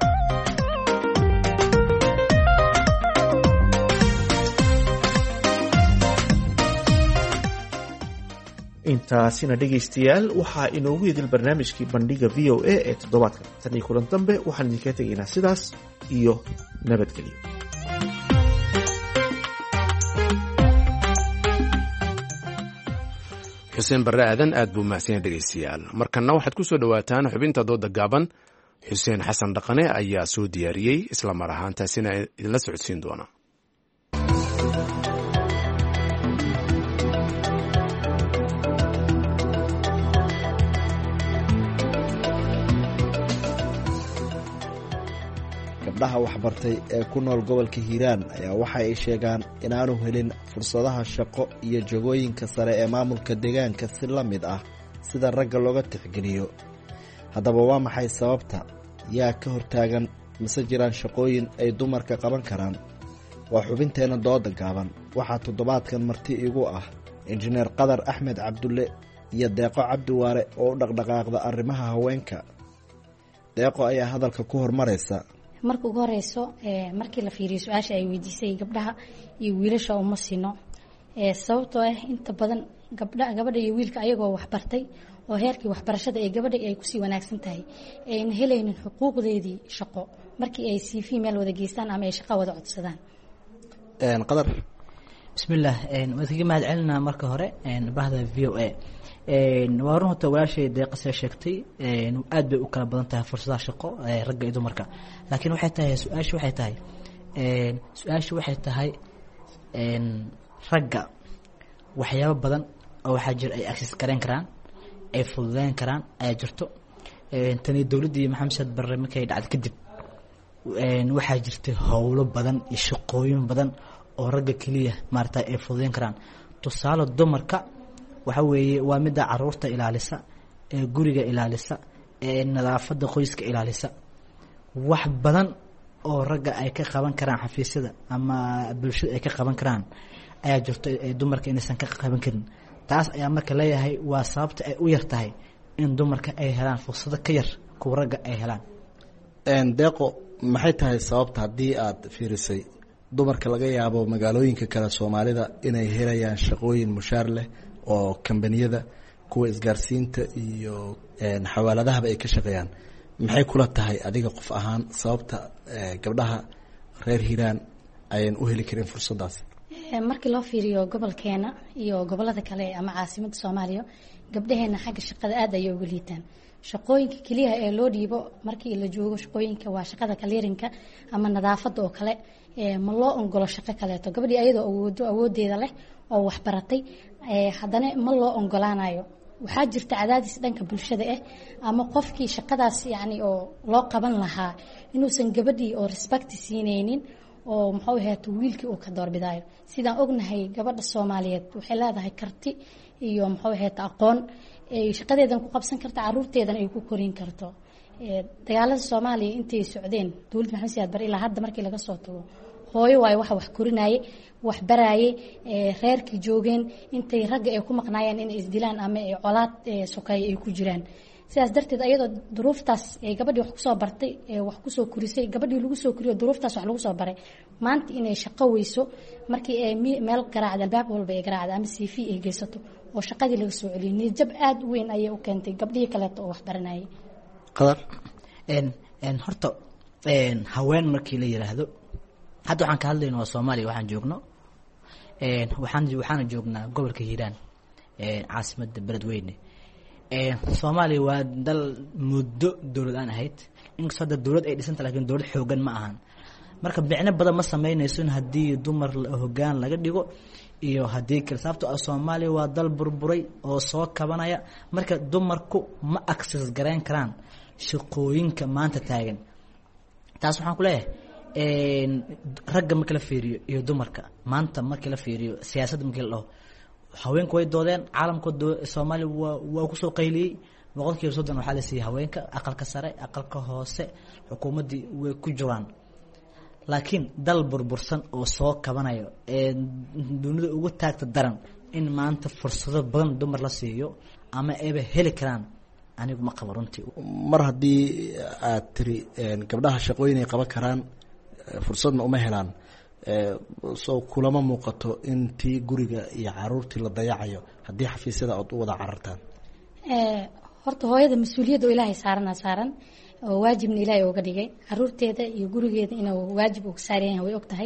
intaasina dhegaystayaal waxaa inoogu idil barnaamijkii bandhiga v o a ee toddobaadkan. tan iyo kulan dambe waxaan idinkaga tegaynaa sidaas iyo nabadgelyo. xuseen barre aadan aad buu mahadsan dhegaystayaal. markanna waxaad ku soo dhowaataan xubinta dooda gaaban. xuseen xasan dhaqane ayaa soo diyaariyey isla mar ahaantaasina idinla socodsiin doona. gabdhaha waxbartay ee ku nool gobolka hiiraan ayaa waxa ay sheegaan inaanu helin fursadaha shaqo iyo jagooyinka sare ee maamulka deegaanka si la mid ah sida ragga looga tixgeliyo. haddaba waa maxay sababta? yaa ka hortaagan mise jiraan shaqooyin ay dumarka qaban karaan? waa xubinteena dooda gaaban. waxaa toddobaadkan marti igu ah injineer qadar axmed cabdulle iyo deeqo cabdiwaare oo u dhaqdhaqaaqda arrimaha haweenka. deeqo ayaa hadalka ku hormaraysa. marka ugu horeyso markii la fiiriyo su-aasha ay weydiisay gabdhaha iyo wiilasha uma sino sababtoo ah inta badan gabdha gabadha iyo wiilka ayagoo waxbartay oo heerkii waxbarashada ee gabadha ay kusii wanaagsan tahay ayna helaynin xuquuqdeedii shaqo markii ay c v meel wada geystaan ama ay shaqo wada codsadaan. qadar bismillaah waan kaga mahad celinaa marka hore bahda v o a waa run horta walaashay deeqasee sheegtay aad bay u kala badan tahay fursadaha shaqo ragga iyo dumarka laakiin waxay tahay su-aashu waxay tahay su-aashu waxay tahay ragga waxyaabo badan oo waxaa jira ay access gareyn karaan ay fududeyn karaan ayaa jirto. tani dowladdii maxamed saad barre markay dhacday kadib waxaa jirtay howlo badan iyo shaqooyin badan oo ragga keliya maarata ay fududeyn karaan. tusaale dumarka waxa weeye waa midda caruurta ilaalisa ee guriga ilaalisa ee nadaafadda qoyska ilaalisa. wax badan oo ragga ay ka qaban karaan xafiisyada ama bulshada ay ka qaban karaan ayaa jirto ee dumarka inaysan ka qaban karin. taas ayaa marka leeyahay waa sababta ay u yar tahay in dumarka ay helaan fursado ka yar kuwa ragga ay helaan. deeqo maxay tahay sababta haddii aad fiirisay dumarka laga yaabo magaalooyinka kale soomaalida inay helayaan shaqooyin mushaar leh oo kambaniyada kuwa isgaarsiinta iyo xawaaladahaba ay ka shaqeeyaan? maxay kula tahay adiga qof ahaan sababta gabdhaha reer hiiraan ayaan u heli karin fursadaas? markii loo fiiriyo gobolkeena iyo gobolada kale ama caasimadda Soomaaliya gabdhaheena xagga shaqada aad ayay uga liitaan shaqooyinka keliya ee loo dhiibo markii la joogo shaqooyinka waa shaqada kaliirinka ama nadaafadda oo kale ma loo ongolo shaqo kaleeto gabadhii ayadoo awoodo awoodeeda leh oo waxbaratay haddana ma loo ongolaanayo waxaa jirta cadaadis dhanka bulshada ah ama qofkii shaqadaas yacni oo loo qaban lahaa inuusan gabadhii oo respect siinaynin oo muxuu ahayd wiilkii uu ka doorbidaayo sidaan ognahay gabadha Soomaaliyeed waxay leedahay karti iyo muxuu ahayd aqoon ay shaqadeedan ku qabsan karto caruurteedan ay ku korin karto dagaalada Soomaaliya intay socdeen dawladda maxamed siyaad bar ilaa hadda markii laga soo tago hooyo way wax wax korinayay wax barayay reerkii joogeen intay ragga ay ku maqnaayeen in isdilaan ama ay colaad sokay ay ku jiraan sidaas darteed ayadoo duruuftaas ee gabadhii wax ku soo bartay ee wax ku soo kurisay gabadhii lagu soo kuriyo duruuftaas wax lagu soo baray maanta inay shaqo weyso markii ay meel garaacda albaab walba ay garaacda ama C V ay geysato oo shaqadii laga soo celiyay niyad aad u weyn ayay u keentay gabdhii kale oo wax baranayay qadar een een horta een haween markii la yiraahdo hadda waxaan ka hadlaynaa waa Soomaaliya waxaan joogno een waxaan waxaan joognaa gobolka Hiiraan ee caasimadda Beledweyne ee Soomaaliya waa dal muddo dawlad aan ahayd inkastoo dad dawlad ay dhisanta laakiin dawlad xoogan ma ahan marka bicna badan ma sameynayso hadii dumar hoggaan laga dhigo iyo hadii kale sababtoo ah Soomaaliya waa dal burburay oo soo kabanaya marka dumarku ma access gareyn karaan shaqooyinka maanta taagan taas waxaan ku leeyahay een ragga marka la fiiriyo iyo dumarka maanta marka la fiiriyo siyaasadda marka la haweenku way doodeen caalamka Soomaaliya waa waa ku soo qayliyay boqolkiiba soddon waxa la siiyay haweenka aqalka sare aqalka hoose xukuumadii way ku jiraan laakiin dal burbursan oo soo kabanayo ee dunida ugu taagta daran in maanta fursado badan dumar la siiyo ama ay heli karaan anigu ma qabo runtii mar haddii aad tiri gabdhaha shaqooyin ay qaban karaan fursadna uma helaan soo kulama muuqato intii guriga iyo caruurtii la dayacayo haddii xafiisyada aad u wada carartaan horta hooyada mas-uuliyadda oo ilaahay saarana saaran oo waajibna ilaahay uga dhigay caruurteeda iyo gurigeeda inuu waajib uga saaran yahay way og tahay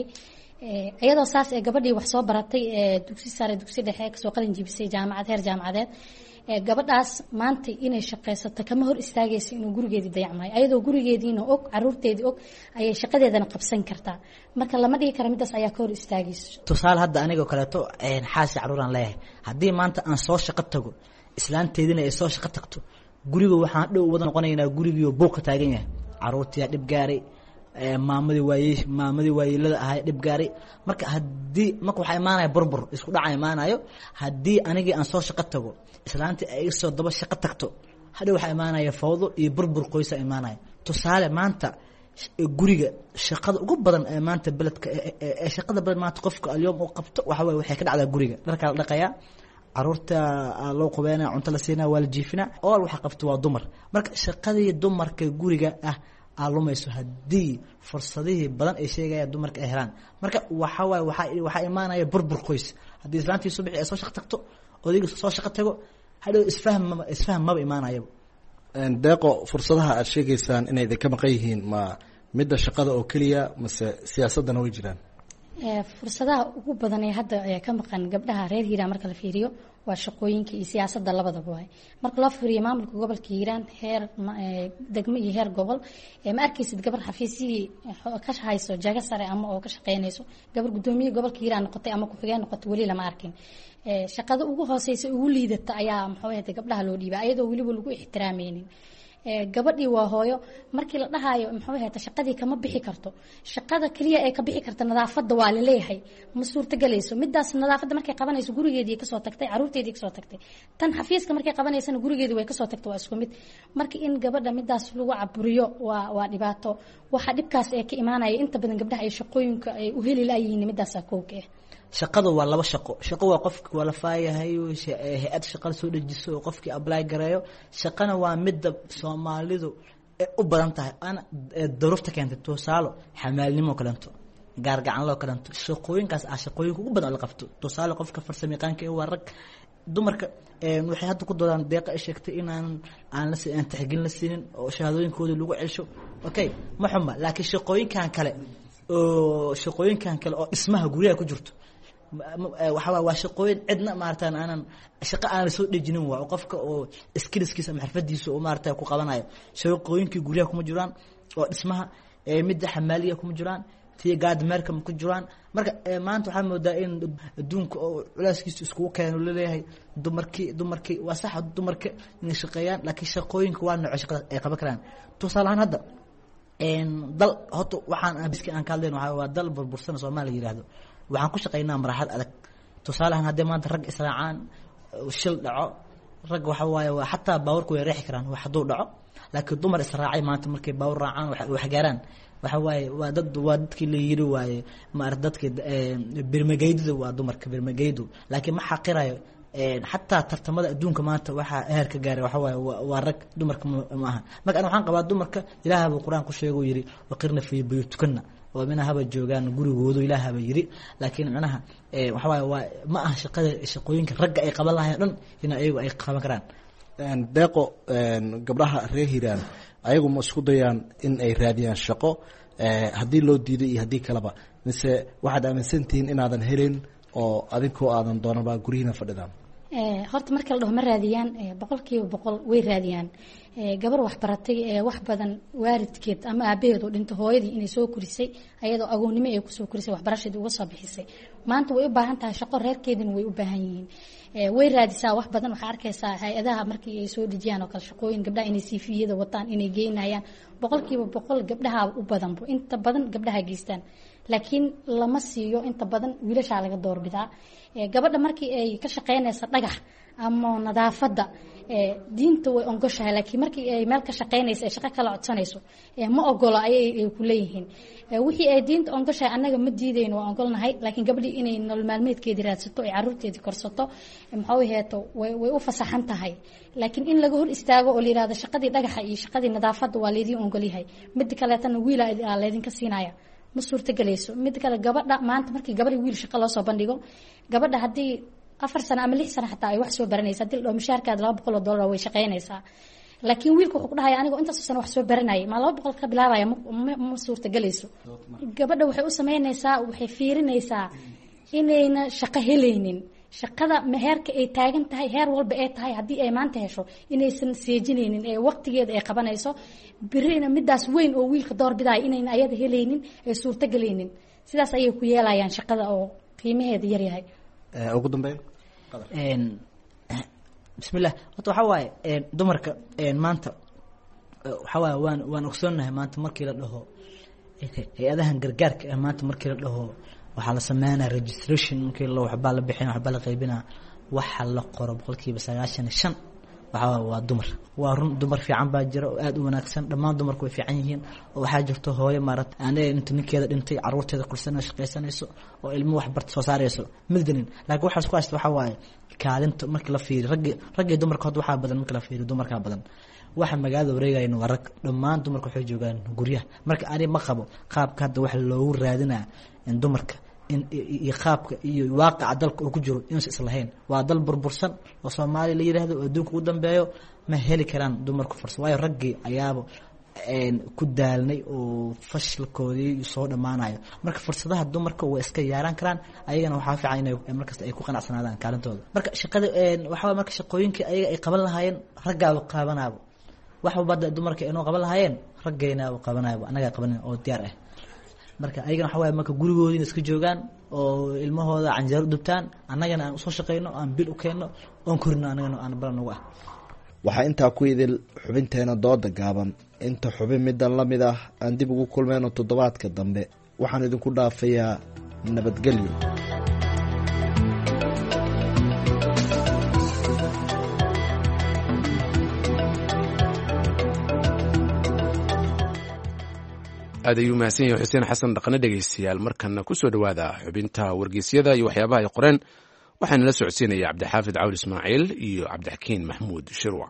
iyadoo saas ee gabadhii wax soo baratay ee dugsi sare dugsi dhexe kasoo qalin jibisay jaamacad heer jaamacadeed gabadhaas maanta inay shaqeysato kama hor istaagayso inuu gurigeedii dayacmayo ayadoo gurigeediina og caruurteedii og ayay shaqadeedana qabsan kartaa marka lama dhigi karo midaas ayaa ka hor istaagayso tusaale hadda anigoo kaleeto xaasi caruuraan leeyahay haddii maanta aan soo shaqo tago islaanteedina ay soo shaqo tagto guriga waxaan dhow wada noqonaynaa gurigiioo buuq taagan yahay caruurtii dhib gaaray maamadii waayey maamadii waayelada ahay dhib gaaray marka hadii marka waxa imaanaya burbur isku dhaca imaanayo hadii anigii aan soo shaqo tago islaantii ay soo daba shaqo tagto hadii waxa imaanaya fawdo iyo burbur qoysa imaanaya tusaale maanta guriga shaqada ugu badan ee maanta beledka ee shaqada badan maanta qofka alyoom uu qabto waxa way waxay ka dhacdaa guriga dharka la dhaqaya caruurta loo qabeena cunto la siinaa waa la jiifina oo waxa qabto waa dumar marka shaqadii dumarka guriga ah aalumayso hadii fursadihii badan ay sheegayaan dumarka ay helaan marka waxa way waxa waxa imaanaya burbur qoys hadii islaantii subaxii ay soo shaqo tagto odaygu soo shaqo tago hadhow isfaham isfaham ma imaanayo een deeqo fursadaha aad sheegaysaan inay ka maqan yihiin ma midda shaqada oo kaliya mase siyaasadana way jiraan ee fursadaha ugu badan ee hadda ay ka maqan gabdhaha reer Hiiraan marka la fiiriyo waa shaqooyinka iyo siyaasadda labadaba way marka la fiiriyo maamulka gobolka Hiiraan heer degmo iyo heer gobol ee ma arkaysid gabar xafiisii ka shaqayso jaga sare ama oo ka shaqeynayso gabar gudoomiye gobolka Hiiraan noqotay ama ku xigeen noqotay wali lama arkin ee shaqada ugu hooseysa ugu liidata ayaa maxay ahayd gabdhaha loo dhiibay ayadoo waliba lagu ixtiraamaynin gabadhii waa hooyo markii la dhahayo muxuu ahayd shaqadii kama bixi karto shaqada kaliya ee ka bixi karta nadaafadda waa la leeyahay ma suurta galayso midaas nadaafadda markay qabanayso gurigeedii ka soo tagtay caruurteedii ka soo tagtay tan xafiiska markay qabanaysana gurigeedii way ka soo tagtay waa isku mid marka in gabadha midaas lagu caburiyo waa waa dhibaato waxa dhibkaas ee ka imaanaya inta badan gabdhaha ay shaqooyinka ay u heli laayeen midaas kooke shaqadu waa laba shaqo shaqo waa qofkii wala faayahay hay'ad shaqo soo dhajiso qofkii apply gareeyo shaqana waa mid Soomaalidu u badan tahay ana duruufta keentay tusaalo xamaalnimo kalanto gaar gacan loo kalanto shaqooyinkaas ah shaqooyinka ugu badan la qabto tusaale qofka farsamayaqaanka ee waa rag dumarka ee waxay hadda ku doodaan deeqa ay sheegtay in aan aan la siin taxgin la siinin oo shahaadooyinkooda lagu celsho okay ma xuma laakiin shaqooyinkan kale oo shaqooyinkan kale oo ismaha guriga ku jirto waxa waa shaqooyin cidna maartaan aanan shaqo aan soo dhijinin waa qofka oo skillskiisa ama xirfadiisa oo maartaan ku qabanayo shaqooyinkii guryaha kuma jiraan oo dhismaha ee mid xamaaliya kuma jiraan tii gaadmeerka ku jiraan marka maanta waxaa moodaa in adduunka oo culeyskiisa isku keeno leeyahay dumarkii dumarkii waa sax dumarka inay shaqeeyaan laakiin shaqooyinka waa nooc shaqada ay qaban karaan tusaale ahaan hadda een dal hoto waxaan abiski aan ka hadlayn waxa waa dal burbursan Soomaaliya yiraahdo waxaan ku shaqeynaa marxalad adag tusaale ahaan hadda maanta rag israacaan shil dhaco rag waxa waaye waa xataa baawarku way reexi karaan wax haduu dhaco laakiin dumar israacay maanta markay baawar raacaan wax gaaraan waxa waaye waa dad waa dadkii la yiri waaye maar dadka birmageydu waa dumarka birmageydu laakiin ma xaqirayo een xataa tartamada adduunka maanta waxa heerka gaaray waxa waaye waa rag dumarka ma aha marka waxaan qabaa dumarka ilaahay buu quraan ku sheego yiri waqirna fi buyutukana oo mina haba joogan gurigoodu ilaahay baa yiri laakiin macnaha ee waxa waaye waa ma aha shaqada shaqooyinka ragga ay qaban lahayn dhan in ayagu ay qaban karaan een deeqo een gabdhaha reer Hiiraan ayagu ma isku dayaan in ay raadiyaan shaqo ee hadii loo diiday iyo hadii kaleba mise waxaad aaminsantihiin inaadan helin oo adinkoo aadan doonaba guriyina fadhidaan ee horta marka la dhaho ma raadiyaan boqolkiiba boqol way raadiyaan ee gabar wax baratay ee wax badan waalidkeed ama aabaheedu dhinta hooyadii inay soo kurisay ayadoo agoonnimo ay ku soo kurisay waxbarashadii uga soo bixisay maanta way u baahan tahay shaqo reerkeedina way u baahan yihiin ee way raadisaa wax badan waxa arkaysaa hay'adaha markii ay soo dhijiyaan oo kala shaqooyin gabdhaha inay C V-yada wataan inay geynayaan boqolkiiba boqol gabdhaha u badan inta badan gabdhaha geystaan laakiin lama siiyo inta badan wiilasha laga doorbidaa ee gabadha markii ay ka shaqeynayso dhagax ama nadaafada ee diinta way ongoshahay laakiin markii ay meel ka shaqeynayso ee shaqo kala codsanayso ee ma ogola ayay ku leeyihiin ee wixii ay diinta ongoshahay anaga ma diideyno waa ogolnahay laakiin gabadhii inay nolol maalmeedkeedii raadsato ay caruurteedii korsato maxaa way heeto way way u fasaxan tahay laakiin in laga hor istaago oo liiraado shaqadii dhagaxa iyo shaqadii nadaafada waa leedii ogolyahay mid kale tan wiil ay leedin ka siinaya ma suurta galayso mid kale gabadha maanta markii gabadhii wiil shaqo loo soo bandhigo gabadha hadii afar sano ama lix sano xataa ay wax soo baranaysa hadii loo mushaarkaad laba boqol oo dollar way shaqeynaysaa laakiin wiilku wuxuu ku dhahay aniga intaas sano wax soo baranayay ma laba boqol ka bilaabaya ma suurta galayso gabadha waxay u sameynaysaa waxay fiirinaysaa inayna shaqo helaynin shaqada meherka ay taagan tahay heer walba ay tahay hadii ay maanta hesho inaysan seejinaynin ee waqtigeeda ay qabanayso birina midaas weyn oo wiilka doorbiday inayna ayada helaynin ee suurta galaynin sidaas ayay ku yeelayaan shaqada oo qiimaheeda yar yahay ee ugu dambeyn een bismillah waxa waaye een dumarka een maanta waxa waaye waan waan ogsoonahay maanta markii la dhaho hay'adahan gargaarka ee maanta markii la dhaho waxa la sameeynaa registration markii la waxba la bixin waxba la qaybina waxa la qoro boqolkiiba sagaashan iyo shan waxa waa dumar waa run dumar fiican baa jira oo aad u wanaagsan dhammaan dumarku way fiican yihiin oo waxa jirto hooyo maarad aan inta ninkeeda dhintay caruurteeda kulsana shaqeysanayso oo ilmo wax barta soo saarayso middanin laakiin waxa isku haysta waxa waaye kaalinta markii la fiiriyo rag rag dumarka waxa badan markii la fiiriyo dumarka badan waxa magaalada wareegayna waa rag dhammaan dumarku waxay joogaan guryaha marka ani ma qabo qaabka hadda wax loogu raadinaa in dumarka in iyo qaabka iyo waaqaca dalka uu ku jiro inuu islahayn waa dal burbursan oo Soomaaliya la yiraahdo oo adduunka u dambeeyo ma heli karaan dumarku fursad waayo raggi ayaabo een ku daalnay oo fashilkoodii soo dhamaanayo marka fursadaha dumarka way iska yaaran karaan ayagana waxa fiican inay markasta ay ku qanacsanaadaan kaalintooda marka shaqada een waxa marka shaqooyinka ayaga ay qaban lahaayeen ragga u qaabanaabo waxa bada dumarka inoo qaban lahaayeen raggeena u qaabanaabo anaga qabanin oo diyaar ah marka ayagana waxa waaye marka gurigoodina iska joogaan oo ilmahooda canjeer u dubtaan annagana aan soo shaqeyno aan bil u keenno oon korino annagana aan baran uga ah waxaa intaa ku idil xubinteena dooda gaaban inta xubin midan la mid ah aan dib ugu kulmeyno toddobaadka dambe waxaan idinku dhaafayaa nabadgelyo aad ayuu mahadsan yahay xuseen xasan dhaqane dhegaystayaal markana ku soo dhowaada xubinta wargeysyada iyo waxyaabaha ay qoreen waxaana la socodsiinaya cabdixaafid cawli ismaaciil iyo cabdixakiin maxmuud shirwac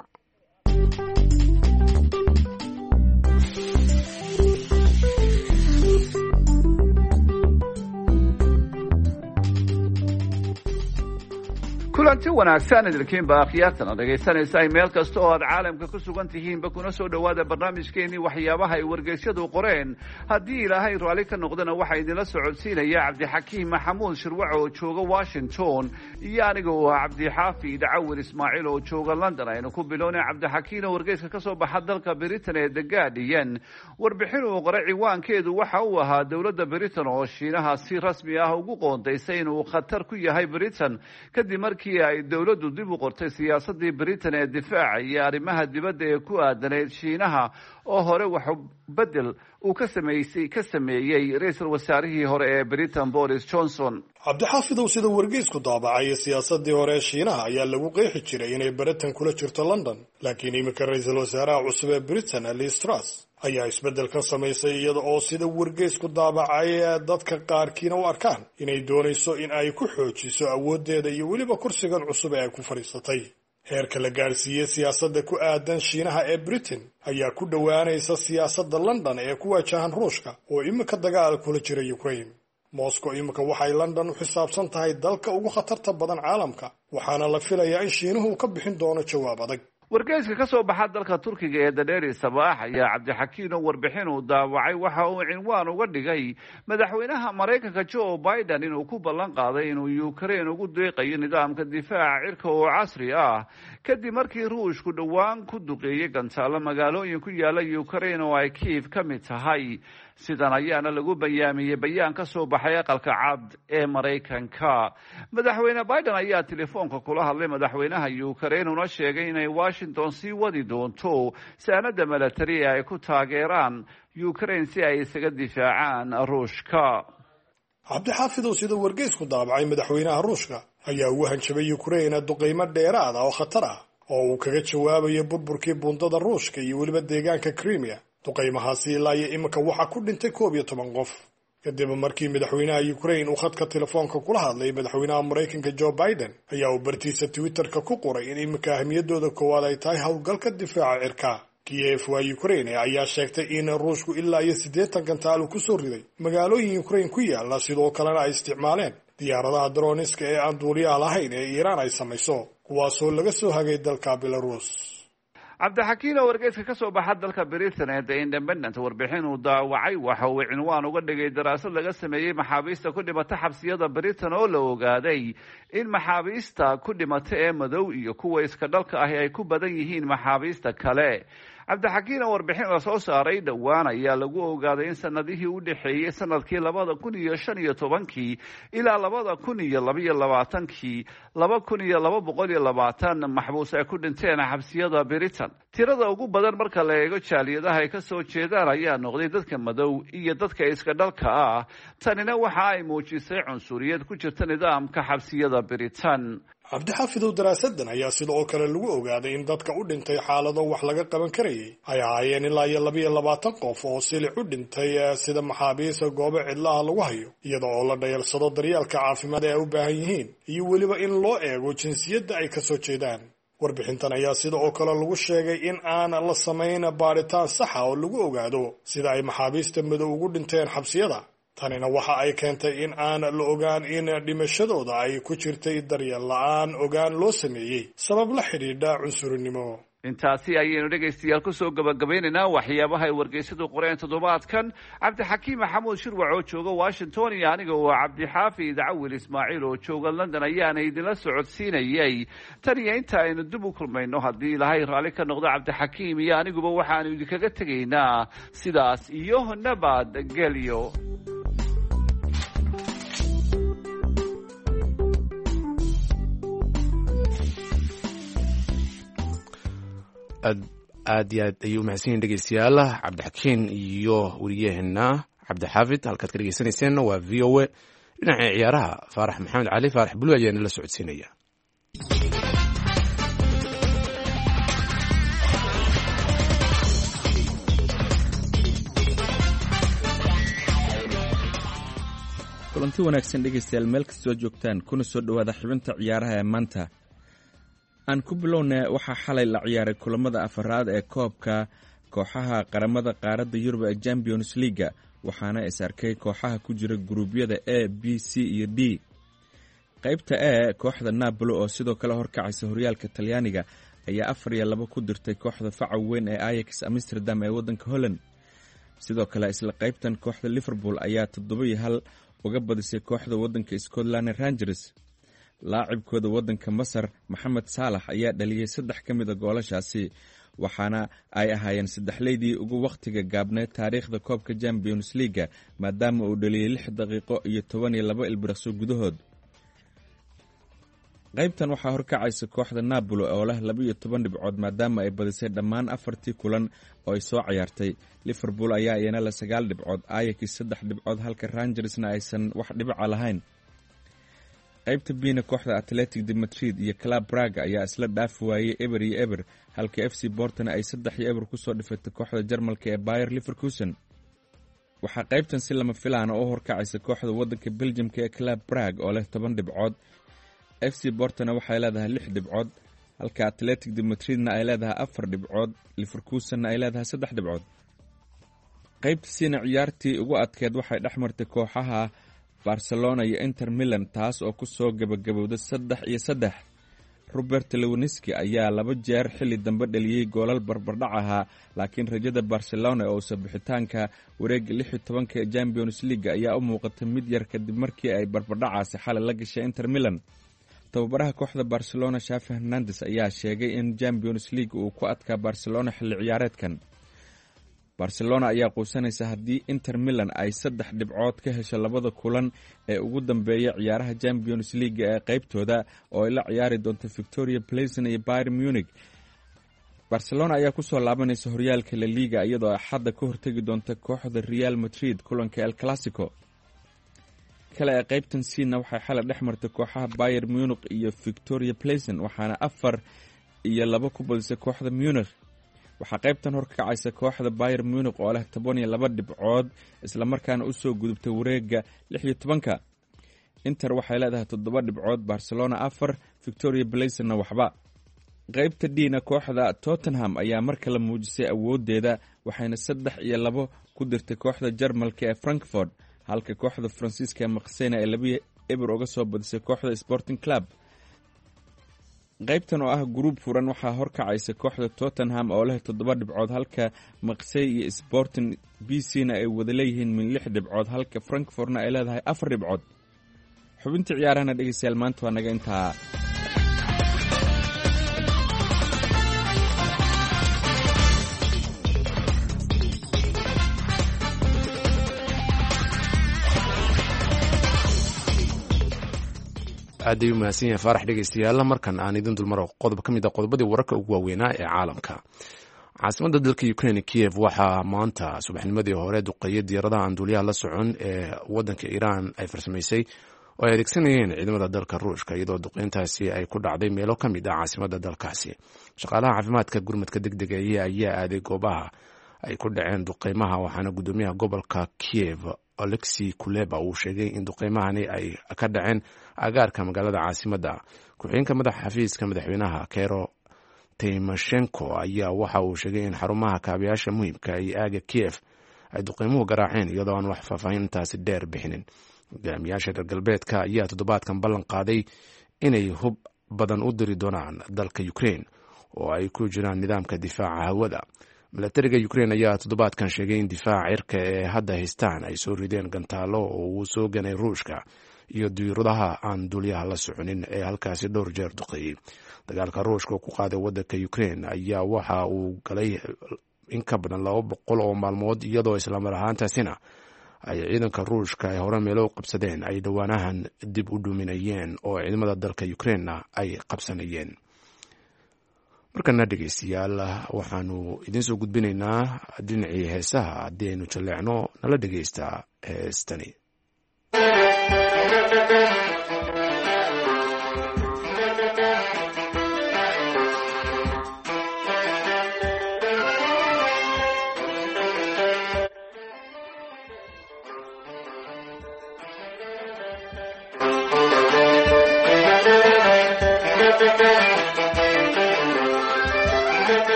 kulanti wanaagsan idinkiinba akhyaartan oo dhegaysanaysa ay meel kasta oo aad caalamka ku sugan tihiinba kuna soo dhowaada barnaamijkeenii waxyaabaha ay wargeysyadu qoreen haddii ilaahay raalli ka noqdana waxaa idinla socodsiinaya cabdixakiim maxamuud shirwac oo jooga washington iyo aniga oo ah cabdixaafid cawir ismaaciil oo jooga london. aynu ku bilownay cabdixakiim oo wargeyska ka soo baxa dalka britain ee The Guardian. warbixin uu qoray ciwaankeedu waxa uu ahaa dowladda britain oo shiinaha si rasmi ah ugu qoondaysay inuu khatar ku yahay britain kadib markii ay dowladdu dib u qortay siyaasadii britain ee difaaca iyo arrimaha dibadda ee ku aadaneyd shiinaha oo hore wax bedel uu ka sameysay ka sameeyey ra-iisul wasaarihii hore ee britain boris johnson. cabdixaafidow sida wargeysku daabacay siyaasadii hore ee shiinaha ayaa lagu qeexi jiray inay britain kula jirto london, laakiin iminka ra-iisul wasaaraha cusub ee britain Liz Truss ayaa isbeddel ka samaysay iyada oo sida wargeysku daabacay dadka qaarkiina u arkaan inay doonayso in ay ku xoojiso awooddeeda iyo weliba kursigan cusub ee ay ku fadhiisatay. heerka la gaarsiiyey siyaasadda ku aadan shiinaha ee britain ayaa ku dhowaanaysa siyaasadda london ee ku wajahan ruushka oo iminka dagaal kula jira ukraine. moscow iminka waxay london u xisaabsan tahay dalka ugu khatarta badan caalamka, waxaana la filayaa in shiinuhu ka bixin doono jawaab adag. wargeyska ka soo baxa dalka turkiga ee dadeeri sabaax ayaa cabdixakiin oo warbixin uu daawacay waxa uu cinwaan uga dhigay madaxweynaha maraykanka joe biden inuu ku ballan qaaday inuu ukraine ugu deeqayo nidaamka difaaca cirka oo casri ah kadib markii ruushku dhowaan ku duqeeyey gantaalo magaalooyin ku yaala ukraine oo ay Kiev ka mid tahay. sidan ayaana lagu bayaamiyey bayaan ka soo baxay aqalka cad ee maraykanka. madaxweyne biden ayaa telefoonka kula hadlay madaxweynaha ukraine una sheegay inay washington sii wadi doonto saanada milatari ee ay ku taageeraan ukraine si ay isaga difaacaan ruushka. cabdixaafidow sida wargeysku daabacay madaxweynaha ruushka ayaa ugu hanjabay ukraine duqeymo dheeraad ah oo khatar ah oo uu kaga jawaabayo burburkii buundada ruushka iyo weliba deegaanka Crimea. duqeymahaasi ilaa iyo iminka waxaa ku dhintay koob iyo toban qof kadib markii madaxweynaha Ukraine uu khadka telefoonka kula hadlay madaxweynaha Mareykanka Joe Biden ayaa uu bartiisa Twitterka ku qoray in iminka ahmiyadooda koowaad ay tahay howlgalka difaaca cirka. Kiev waa Ukraine ayaa sheegtay in ruushku ilaa iyo siddeetan gantaal uu ku soo riday magaalooyin Ukraine ku yaala, sidoo kalena ay isticmaaleen diyaaradaha droniska ee aan duuliyaha lahayn ee Iran ay samayso, kuwaasoo laga soo hagay dalka Belarus. cabdixakiin oo wargeyska ka soo baxa dalka britain ee The Independent warbixin uu daawacay waxa uu cinwaan uga dhigay daraasad laga sameeyey maxaabiista ku dhimata xabsiyada britain oo la ogaaday in maxaabiista ku dhimata ee madow iyo kuwa iska dhalka ahi ay ku badan yihiin maxaabiista kale. cabdixakiin oo warbixin la soo saaray dhowaan ayaa lagu ogaaday in sanadihii u dhexeeyey sanadkii labada kun iyo shan iyo tobankii ilaa labada kun iyo labaiyo labaatankii laba kun iyo laba boqol iyo labaatan maxbuus ay ku dhinteen xabsiyada britain. tirada ugu badan marka la eego jaaliyadaha ay ka soo jeedaan ayaa noqday dadka madow iyo dadka iska dhalka ah. tanina waxa ay muujisay cunsuriyad ku jirta nidaamka xabsiyada britain. cabdixaafidow daraasadan ayaa sidoo kale lagu ogaaday in dadka u dhintay xaalado wax laga qaban karayay ay ahaayeen ilaa iyo labaiyo labaatan qof oo silic u dhintay sida maxaabiista goobo cidlaha lagu hayo, iyada oo la dhayarsado daryeelka caafimaad ee ay u baahan yihiin iyo weliba in loo eego jinsiyadda ay ka soo jeedaan. warbixintan ayaa sida oo kale lagu sheegay in aan la samayn baaritaan saxa oo lagu ogaado sida ay maxaabiista madow ugu dhinteen xabsiyada. tanina waxa ay keentay in aan la ogaan in dhimashadooda ay ku jirtay daryeel la-aan ogaan loo sameeyey sabab la xidhiidha cunsurinimo. intaasi ayaynu dhegaystayaal kusoo gabagabaynaynaa waxyaabaha ay wargeysadu qoreen toddobaadkan. cabdixakiim maxamuud shirwac oo jooga washington iyo aniga oo cabdixaafid cawil ismaaciil oo jooga london ayaana idinla socodsiinayay. tan iyo inta aynu dib u kulmayno haddii ilaahay raalli ka noqdo cabdixakiim iyo aniguba waxaanu idinkaga tegaynaa sidaas iyo nabad gelyo. aad iyo aad ayuu mahadsan yihin dhegeystayaal cabdixakiin iyo weriyaheena cabdixaafid. halkaad ka dhegeysaneyseenna waa v o a. dhinaca ciyaaraha faarax maxamed cali faarax bulu ayaana la socodsiinaya. kulanti wanaagsan dhegaystayaal meel kastoo joogtaan kuna soo dhowaada xubinta ciyaaraha ee maanta. aan ku bilowna waxaa xalay la ciyaaray kulamada afaraad ee koobka kooxaha qaramada qaaradda Yurub ee Champions League, waxaana is arkay kooxaha ku jira guruubyada A, B, C iyo D. qaybta e kooxda Napoli oo sidoo kale horkacaysa horyaalka Talyaaniga ayaa afar iyo laba ku dirtay kooxda faca weyn ee Ajax Amsterdam ee waddanka Holland. sidoo kale isla qaybtan kooxda Liverpool ayaa toddoba iyo hal uga badisay kooxda waddanka Scotland Rangers. laacibkooda waddanka Masar Mohamed Salah ayaa dhaliyay saddex ka mid ah goolashaasi, waxaana ay ahaayeen saddexleydii ugu waqtiga gaabneed taariikhda koobka Champions League maadaama uu dhaliyay lix daqiiqo iyo toban iyo laba ilbiriqsi gudahood. qaybtan waxaa horkacaysa kooxda Napoli oo leh laba iyo toban dhibcood maadaama ay badisay dhammaan afartii kulan oo ay soo ciyaartay. Liverpool ayaa iyana la sagaal dhibcood, Ajax saddex dhibcood halka Rangersna aysan wax dhibaca lahayn. qaybta biina kooxda Athletic de Madrid iyo Club Brugge ayaa isla dhaafi waayey eber iyo eber, halka F C Porto ay saddex iyo eber kusoo dhifatay kooxda Jarmalka ee Bayer Leverkusen. waxaa qaybtan si lama filaana u horkacaysa kooxda waddanka Belgiumka ee Club Brugge oo leh toban dhibcood. F C Porto waxay leedahay lix dhibcood, halka Athletic de Madridna ay leedahay afar dhibcood, Leverkusenna ay leedahay saddex dhibcood. qaybta siina ciyaartii ugu adkeed waxay dhexmartay kooxaha Barcelona iyo Inter Milan, taas oo ku soo gabagabowday saddex iyo saddex. Robert Lewandowski ayaa laba jeer xilli dambe dhaliyay goolal barbardhac ahaa, laakiin rajada Barcelona oo sabixitaanka wareegga lix iyo tobanka ee Champions League ayaa u muuqatay mid yar kadib markii ay barbardhacaasi xalay la gashay Inter Milan. tababaraha kooxda Barcelona Xavi Hernandez ayaa sheegay in Champions League uu ku adkaa Barcelona xilli ciyaareedkan. Barcelona ayaa quusanaysa haddii Inter Milan ay saddex dhibcood ka hesho labada kulan ee ugu dambeeya ciyaaraha Champions League ee qaybtooda oo ay la ciyaari doonto Victoria Plzen iyo Bayern Munich. Barcelona ayaa ku soo laabanaysa horyaalka La Liga iyadoo axadda ka hortagi doonta kooxda Real Madrid kulanka El Clasico. kale ee qaybtan siina waxay xalay dhex martay kooxaha Bayern Munich iyo Victoria Plzen, waxaana afar iyo laba ku badisay kooxda Munich. waxaa qaybtan horkacaysa kooxda Bayern Munich oo leh toban iyo laba dhibcood isla markaana u soo gudubtay wareegga lix iyo tobanka. Inter waxay leedahay toddoba dhibcood, Barcelona afar, Victoria Plzenna waxba. qaybta diina kooxda Tottenham ayaa mar kale muujisay awoodeeda, waxayna saddex iyo labo ku dirtay kooxda Jarmalka ee Frankfurt, halka kooxda Faransiiska ee Marseille ay laba eber uga soo badisay kooxda Sporting Club. qaybtan oo ah gruub furan waxaa horkacaysa kooxda Tottenham oo leh toddoba dhibcood, halka Marseille iyo Sporting B C-na ay wada leeyihiin min lix dhibcood, halka Frankfurtna ay leedahay afar dhibcood. xubintii ciyaarahana dhegeystayaal maanta waa naga intaa. aad ayuu mahadsan yahay faarax dhegeystayaal. markan aan idin dulmaro qodob ka mid a qodobadii wararka ugu waaweynaa ee caalamka. caasimadda dalka Ukraine Kiev waxaa maanta subaxnimadii hore duqeeyay diyaaradaha aan duuliyaha la socon ee waddanka Iran ay farsamaysay oo ay adeegsanayeen ciidamada dalka Ruushka, iyadoo duqeyntaasi ay ku dhacday meelo ka mid ah caasimadda dalkaasi. shaqaalaha caafimaadka gurmadka degdega ayaa aaday goobaha ay ku dhaceen duqeymaha, waxaana guddoomiyaha gobolka Kiev Alexey Kuleba uu sheegay in duqeymahani ay ka dhaceen agaarka magaalada caasimadda. ku-xigeenka madaxa xafiiska madaxweynaha Kero Tymoshenko ayaa waxa uu sheegay in xarumaha kaabayaasha muhiimka iyo aaga Kiev ay duqeymuhu garaaceen iyadoo aan wax faahfaahintaasi dheer bixinin. hogaamiyaasha reer galbeedka ayaa toddobaadkan ballan qaaday inay hub badan u diri doonaan dalka Ukraine oo ay ku jiraan nidaamka difaaca hawada. milatariga Ukraine ayaa toddobaadkan sheegay in difaaca cirka ee hadda haystaan ay soo rideen gantaalo oo uu soo ganay Ruushka iyo diyaaradaha aan duuliyaha la soconin ee halkaasi dhowr jeer duqeeyey. dagaalka Ruushka ku qaaday waddanka Ukraine ayaa waxa uu galay in ka badan laba boqol oo maalmood, iyadoo isla mar ahaantaasina ay ciidanka Ruushka ay hore meelo qabsadeen ay dhowaanahan dib u dhuminayeen oo ciidamada dalka Ukraine ay qabsanayeen. markana dhegeystayaal waxaanu idiin soo gudbinaynaa dhinacii heesaha. haddii aynu jaleecno nala dhegeysta heestani.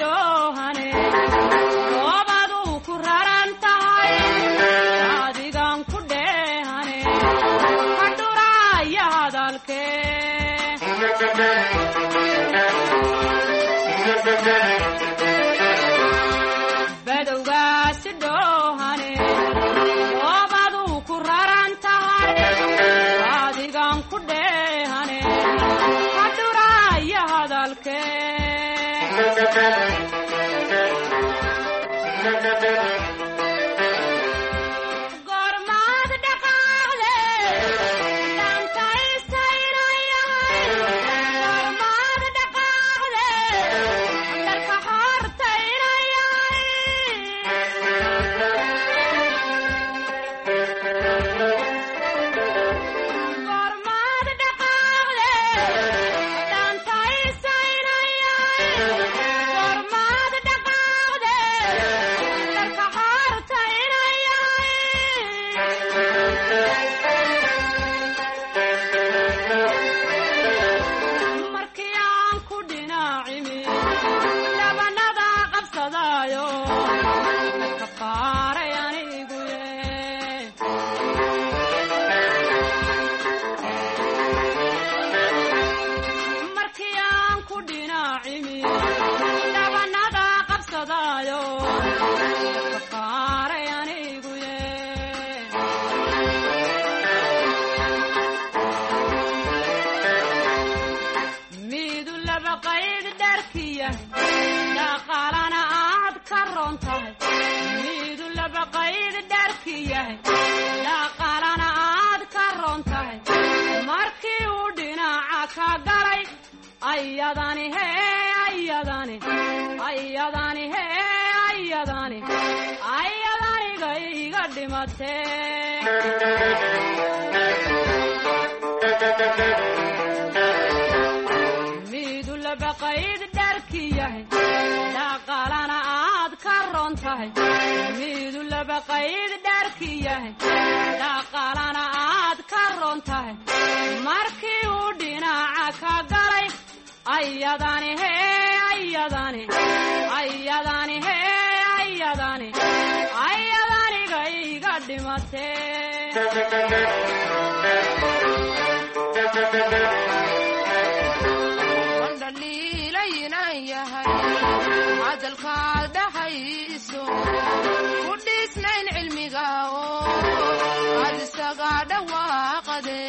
badowgaasi dhoohane oobadu ku raran tahay adigan badowgaasi dhoohane oobadu ku raran tahay adigan ku dheehane hadhuraya hadalkee gormaad dhaqaale dhankaystainayahay gormaad dhaqaale dharka hortaynayahay gormaad dhaqaale dhankaystainayahay gormaad dhaqaale dharka hortaynayahay markii aan ku dhinacimi labanada qabsadaayo ka qaaray anigu ye markii aan ku dhinacimi labanada qabsadaayo ka qaaray anigu ye miidu laba qayd dharkiya dhaqaalana aad ka roon tahay miidu laba qayd dharkiyahay dhaqaalana aad ka roon tahay markii uu dhinaca ka galay ayadani hee ayadani ayadani hee ayadani ayadaniga iga dhimatee miidu laba qayd dharkiyahay dhaqaalana aad ka roon tahay miidu laba qayd dharkiyahay dhaqaalana aad ka roon tahay markii uu dhinaca ka galay ayadani hee ayadani ayadani hee ayadani ayadaniga iga dhimatee wandhaliilaynan yahay hadalkaad dhahayso ku dhisnayn cilmiga oo aad isaga dhawaaqade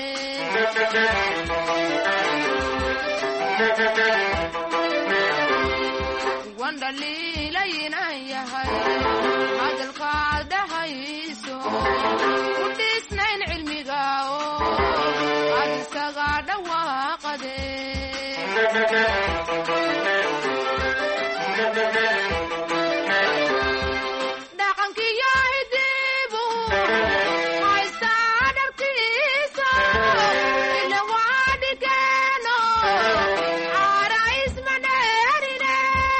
wandhaliilaynan yahay hadalkaad dhahayso ku dhisnayn cilmiga oo aad isaga dhawaaqade dhaqankiyo hidibu haystaa dharkiisa ila waa dhigeeno caara isma dheerine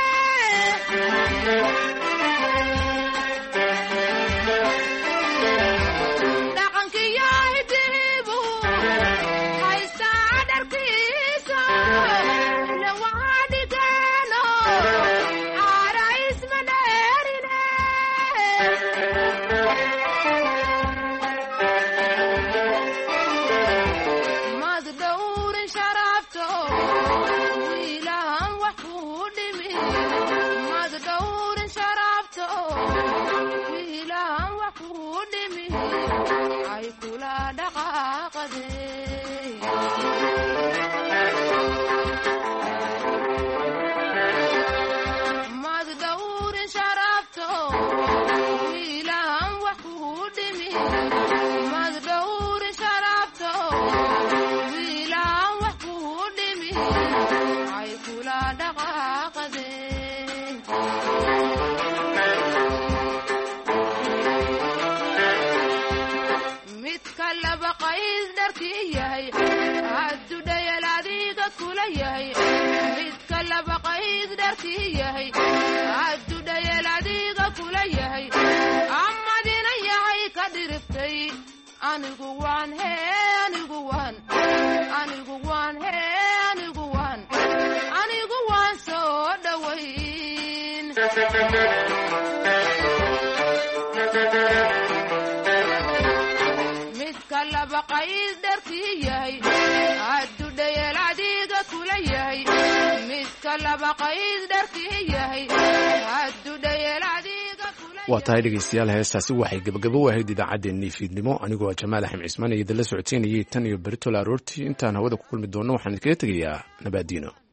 dhaqankiyo hidibu haystaa dharkiisa ila waa dhigeeno caara isma dheerine mad dhowrin sharafto wiilahan wax kuu dhimi mad dhowrin sharafto wiilahan wax kuu dhimi ay kula dhaqaaqade mad dhowrin sharafto wiilahan wax kuu dhimi mad dhowrin sharafto wiilahan wax kuu dhimi ay kula dhaqaaqade midka laba qayd dharkii yahay hadduu dhayal adiga kula yahay midka laba qayd dharkii yahay hadduu dhayal adiga kula yahay amadina yahay ka dhiriftay anigu waan hee anigu waan anigu waan hee anigu waan anigu waan soo dhowayn midka laba qayd dharkii yahay hadduu dhayal adiga laba qayd dharkii yahay hadduu dhayal adiga waa tahay dhegaystayaal heestaasi waxay gabagabo u ahayd idaacaddeenii fiidnimo anigoo jamaal axmed cismaan iyo idinla socodsiinayay tan iyo beritola aroortii intaan hawada ku kulmi doonno waxaan idinkaga tegayaa nabaadiino